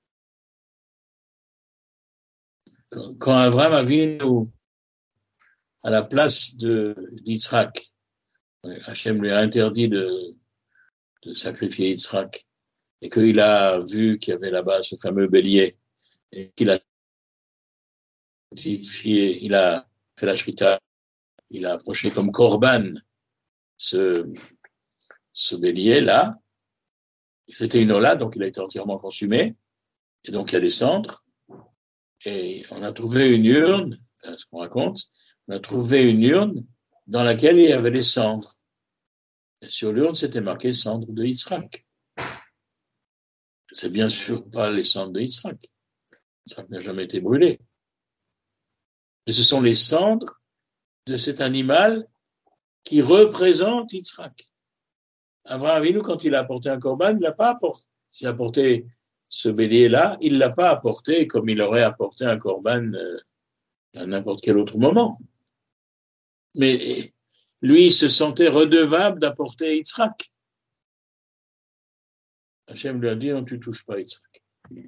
Quand Abraham a vu à la place d'Yitzhak, Hachem lui a interdit de de sacrifier Yitzhak, et qu'il a vu qu'il y avait là-bas ce fameux bélier, et qu'il a sacrifié, il a fait la shrita, il a approché comme korban ce bélier-là. C'était une ola, donc il a été entièrement consumé, et donc il y a des cendres, et on a trouvé une urne, enfin, ce qu'on raconte, on a trouvé une urne dans laquelle il y avait des cendres. Et sur l'urne, c'était marqué cendres de Yitzhak. C'est bien sûr pas les cendres de Yitzhak. Yitzhak n'a jamais été brûlé. Mais ce sont les cendres de cet animal qui représente Yitzhak. Abraham Avinu, quand il a apporté un korban, il l'a pas apporté. S'il a apporté ce bélier-là, il l'a pas apporté comme il aurait apporté un korban à n'importe quel autre moment. Mais lui, il se sentait redevable d'apporter Yitzhak. Hachem lui a dit, non, tu touches pas Yitzhak.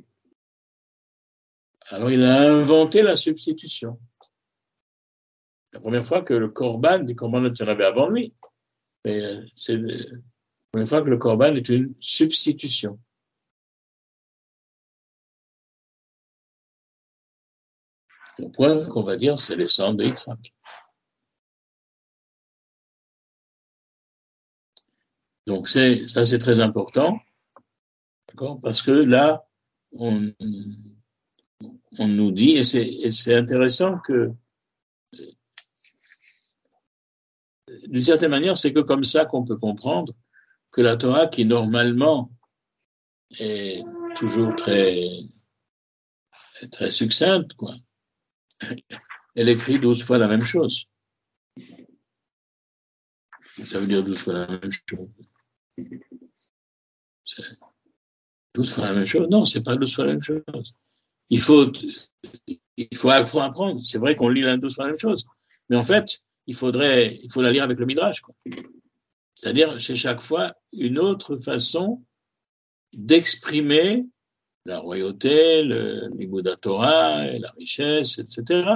Alors il a inventé la substitution. La première fois que le korban, des corbanotes, il y en avait avant lui. Mais c'est la première fois que le korban est une substitution. Au point qu'on va dire, c'est les cendres de Yitzhak. Donc ça c'est très important, d'accord, parce que là, on nous dit, et c'est intéressant que, d'une certaine manière, c'est que comme ça qu'on peut comprendre que la Torah, qui normalement est toujours très, très succincte, quoi, elle écrit 12 fois la même chose. Ça veut dire 12 fois la même chose. 12 fois la même chose? Non, c'est pas 12 fois la même chose. Il faut apprendre. C'est vrai qu'on lit la 12 fois la même chose. Mais en fait, il faut la lire avec le Midrash, quoi. C'est-à-dire, c'est chaque fois une autre façon d'exprimer la royauté, l'Ibouda Torah, la richesse, etc.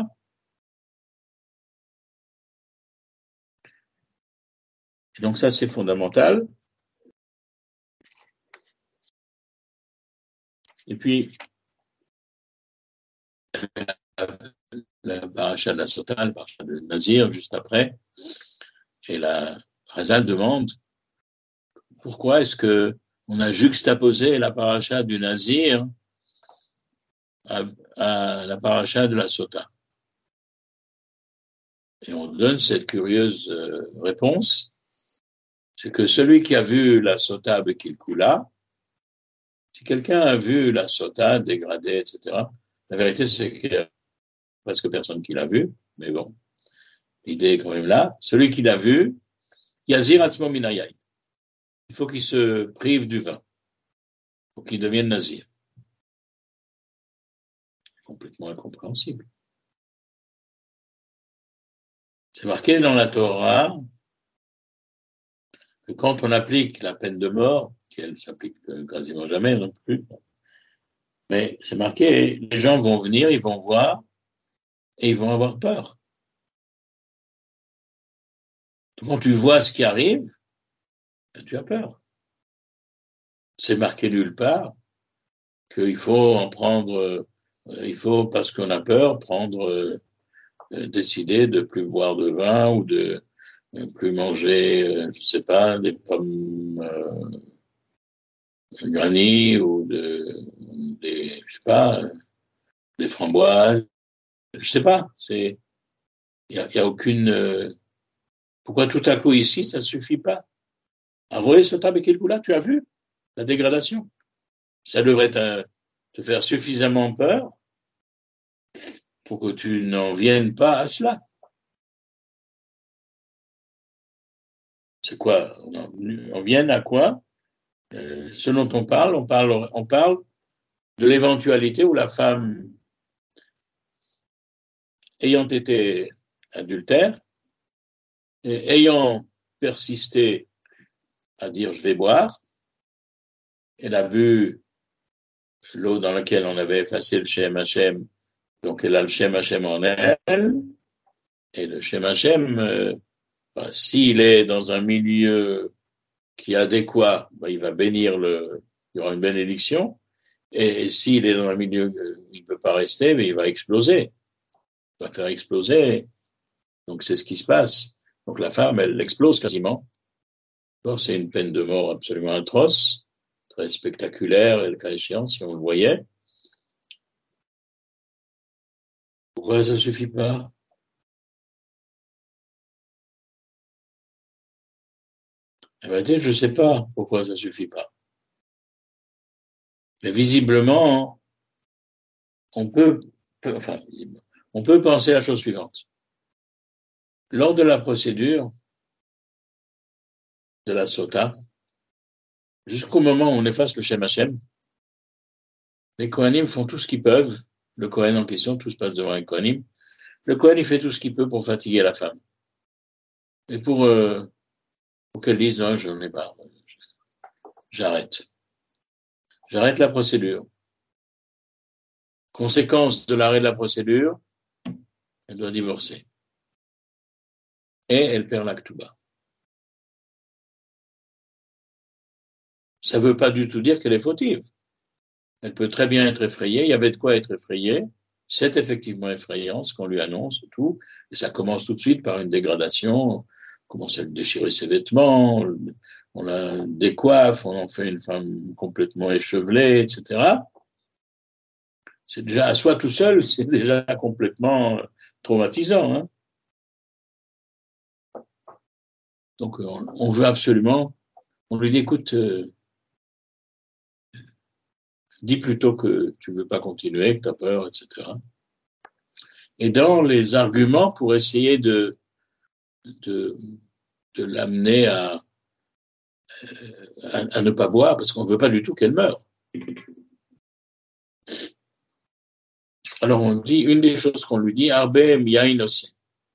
Et donc ça, c'est fondamental. Et puis, la paracha de la Sota, la paracha de Nazir, juste après, et la Chazal demande pourquoi est-ce que on a juxtaposé la paracha du Nazir à la paracha de la Sota. Et on donne cette curieuse réponse, c'est que celui qui a vu la Sota Bekilkula, si quelqu'un a vu la Sota dégradée, etc., la vérité c'est qu'il y a presque personne qui l'a vu, mais bon, l'idée est quand même là. Celui qui l'a vu, Yazir Atzmo Minayai. Il faut qu'il se prive du vin, pour qu'il devienne nazir. Complètement incompréhensible. C'est marqué dans la Torah que quand on applique la peine de mort, qui elle s'applique quasiment jamais non plus, mais c'est marqué, les gens vont venir, ils vont voir, et ils vont avoir peur. Quand tu vois ce qui arrive, tu as peur. C'est marqué nulle part qu'il faut en prendre, il faut, parce qu'on a peur, décider de plus boire de vin ou de plus manger, je sais pas, des pommes granny ou je sais pas, des framboises, je sais pas. Il y a aucune. Pourquoi tout à coup ici ça suffit pas? Envoyer ce tab et quel là, tu as vu la dégradation. Ça devrait te faire suffisamment peur pour que tu n'en viennes pas à cela. C'est quoi? On vient à quoi? Ce dont on parle de l'éventualité où la femme ayant été adultère et ayant persisté à dire je vais boire, elle a bu l'eau dans laquelle on avait effacé le Shem Hashem, donc elle a le Shem Hashem en elle, et le Shem Hashem, s'il est dans un milieu qui est adéquat, il va bénir il y aura une bénédiction. Et s'il est dans un milieu, il ne peut pas rester, mais il va exploser. Il va faire exploser. Donc, c'est ce qui se passe. Donc, la femme, elle explose quasiment. C'est une peine de mort absolument atroce, très spectaculaire, et le cas échéant, si on le voyait. Pourquoi ça ne suffit pas? En réalité, je ne sais pas pourquoi ça ne suffit pas. Mais visiblement, on peut penser à la chose suivante. Lors de la procédure de la sota, jusqu'au moment où on efface le Shem Hashem, les Kohanim font tout ce qu'ils peuvent. Le Kohen en question, tout se passe devant un Kohanim. Le Kohen, il fait tout ce qu'il peut pour fatiguer la femme. Et pour qu'elle dise, non, je n'en ai pas. J'arrête. J'arrête la procédure. Conséquence de l'arrêt de la procédure, elle doit divorcer. Et elle perd la Ketouba. Ça ne veut pas du tout dire qu'elle est fautive. Elle peut très bien être effrayée. Il y avait de quoi être effrayée. C'est effectivement effrayant ce qu'on lui annonce et tout. Et ça commence tout de suite par une dégradation. On commence à lui déchirer ses vêtements. On la décoiffe. On en fait une femme complètement échevelée, etc. C'est déjà, à soi tout seul, c'est déjà complètement traumatisant. Hein. Donc, on veut absolument, on lui dit, écoute, dis plutôt que tu veux pas continuer, que tu as peur, etc. Et dans les arguments pour essayer de l'amener à ne pas boire, parce qu'on ne veut pas du tout qu'elle meure. Alors on dit, une des choses qu'on lui dit, Arbe Miyain aussi.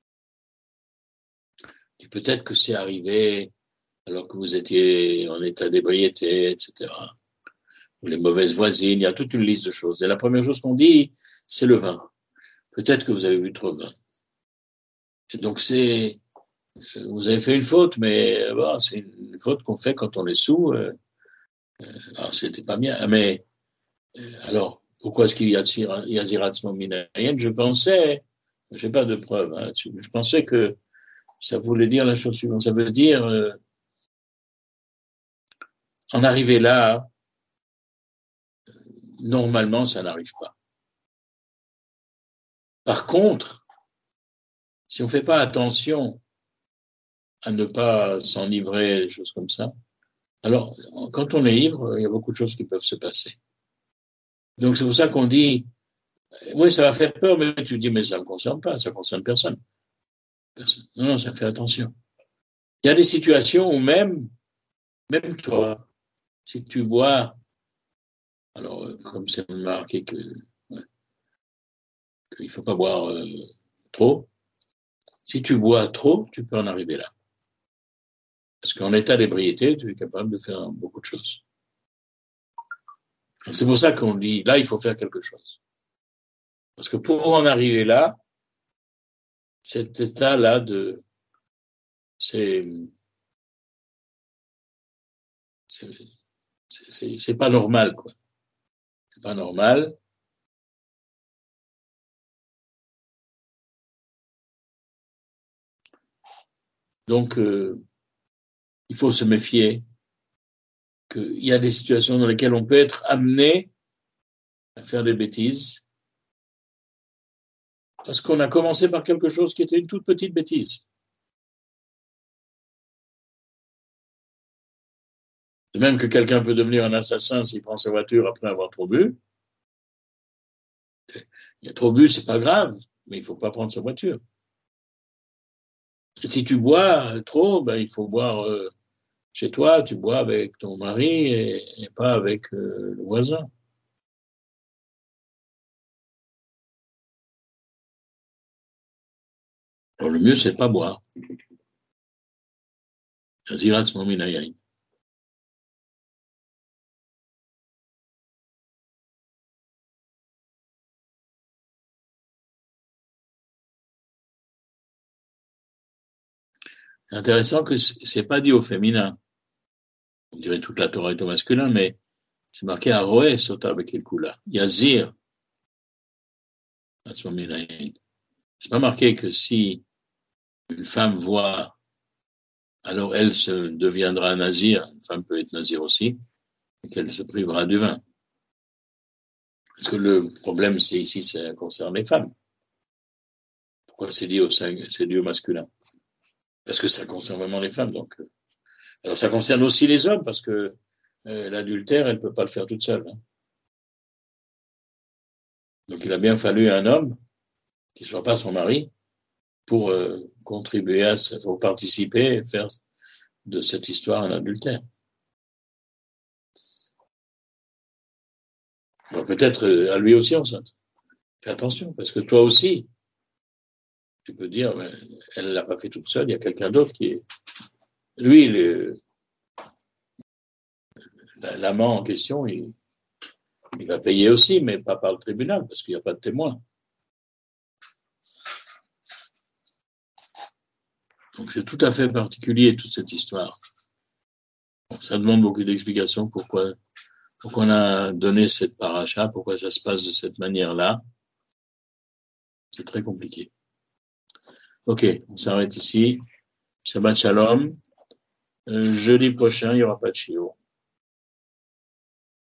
Peut-être que c'est arrivé alors que vous étiez en état d'ébriété, etc. Ou les mauvaises voisines, il y a toute une liste de choses. Et la première chose qu'on dit, c'est le vin. Peut-être que vous avez bu trop de vin. Et donc vous avez fait une faute, mais bon, c'est une faute qu'on fait quand on est sous. Alors c'était pas bien. Mais alors, pourquoi est-ce qu'il y a Zirat Minayen? Je pensais, j'ai pas de preuves, hein, je pensais que ça voulait dire la chose suivante. Ça veut dire, en arriver là, normalement, ça n'arrive pas. Par contre, si on fait pas attention à ne pas s'enivrer, des choses comme ça, alors, quand on est ivre, il y a beaucoup de choses qui peuvent se passer. Donc, c'est pour ça qu'on dit, oui, ça va faire peur, mais tu dis, mais ça ne me concerne pas, ça ne concerne personne. Non, non, ça fait attention. Il y a des situations où même toi, si tu bois, alors comme c'est marqué qu'il ne faut pas boire trop, si tu bois trop, tu peux en arriver là. Parce qu'en état d'ébriété, tu es capable de faire beaucoup de choses. C'est pour ça qu'on dit, là, il faut faire quelque chose. Parce que pour en arriver là, cet état-là c'est pas normal, quoi. C'est pas normal. Donc, il faut se méfier qu'il y a des situations dans lesquelles on peut être amené à faire des bêtises parce qu'on a commencé par quelque chose qui était une toute petite bêtise. De même que quelqu'un peut devenir un assassin s'il prend sa voiture après avoir trop bu. Il y a trop bu, c'est pas grave, mais il faut pas prendre sa voiture. Et si tu bois trop, il faut boire chez toi, tu bois avec ton mari et pas avec le voisin. Alors le mieux, c'est de pas boire. C'est intéressant que c'est pas dit au féminin. On dirait toute la Torah est au masculin, mais c'est marqué Aroé Sota Bekilkula. Yazir. C'est pas marqué que si une femme voit, alors elle se deviendra nazir, une femme peut être nazir aussi, et qu'elle se privera du vin. Parce que le problème, c'est ici, ça concerne les femmes. Pourquoi c'est dit au masculin? Parce que ça concerne vraiment les femmes. Donc, alors ça concerne aussi les hommes, parce que l'adultère, elle peut pas le faire toute seule. Hein. Donc il a bien fallu un homme qui soit pas son mari pour contribuer pour participer et faire de cette histoire un adultère. Donc peut-être à lui aussi enceinte. Fais attention, parce que toi aussi, tu peux dire, elle l'a pas fait toute seule, il y a quelqu'un d'autre qui est... Lui, l'amant en question, il va payer aussi, mais pas par le tribunal, parce qu'il n'y a pas de témoin. Donc c'est tout à fait particulier, toute cette histoire. Ça demande beaucoup d'explications pourquoi on a donné cette paracha, pourquoi ça se passe de cette manière-là. C'est très compliqué. Ok, on s'arrête ici. Shabbat Shalom. Jeudi prochain, il n'y aura pas de shiur.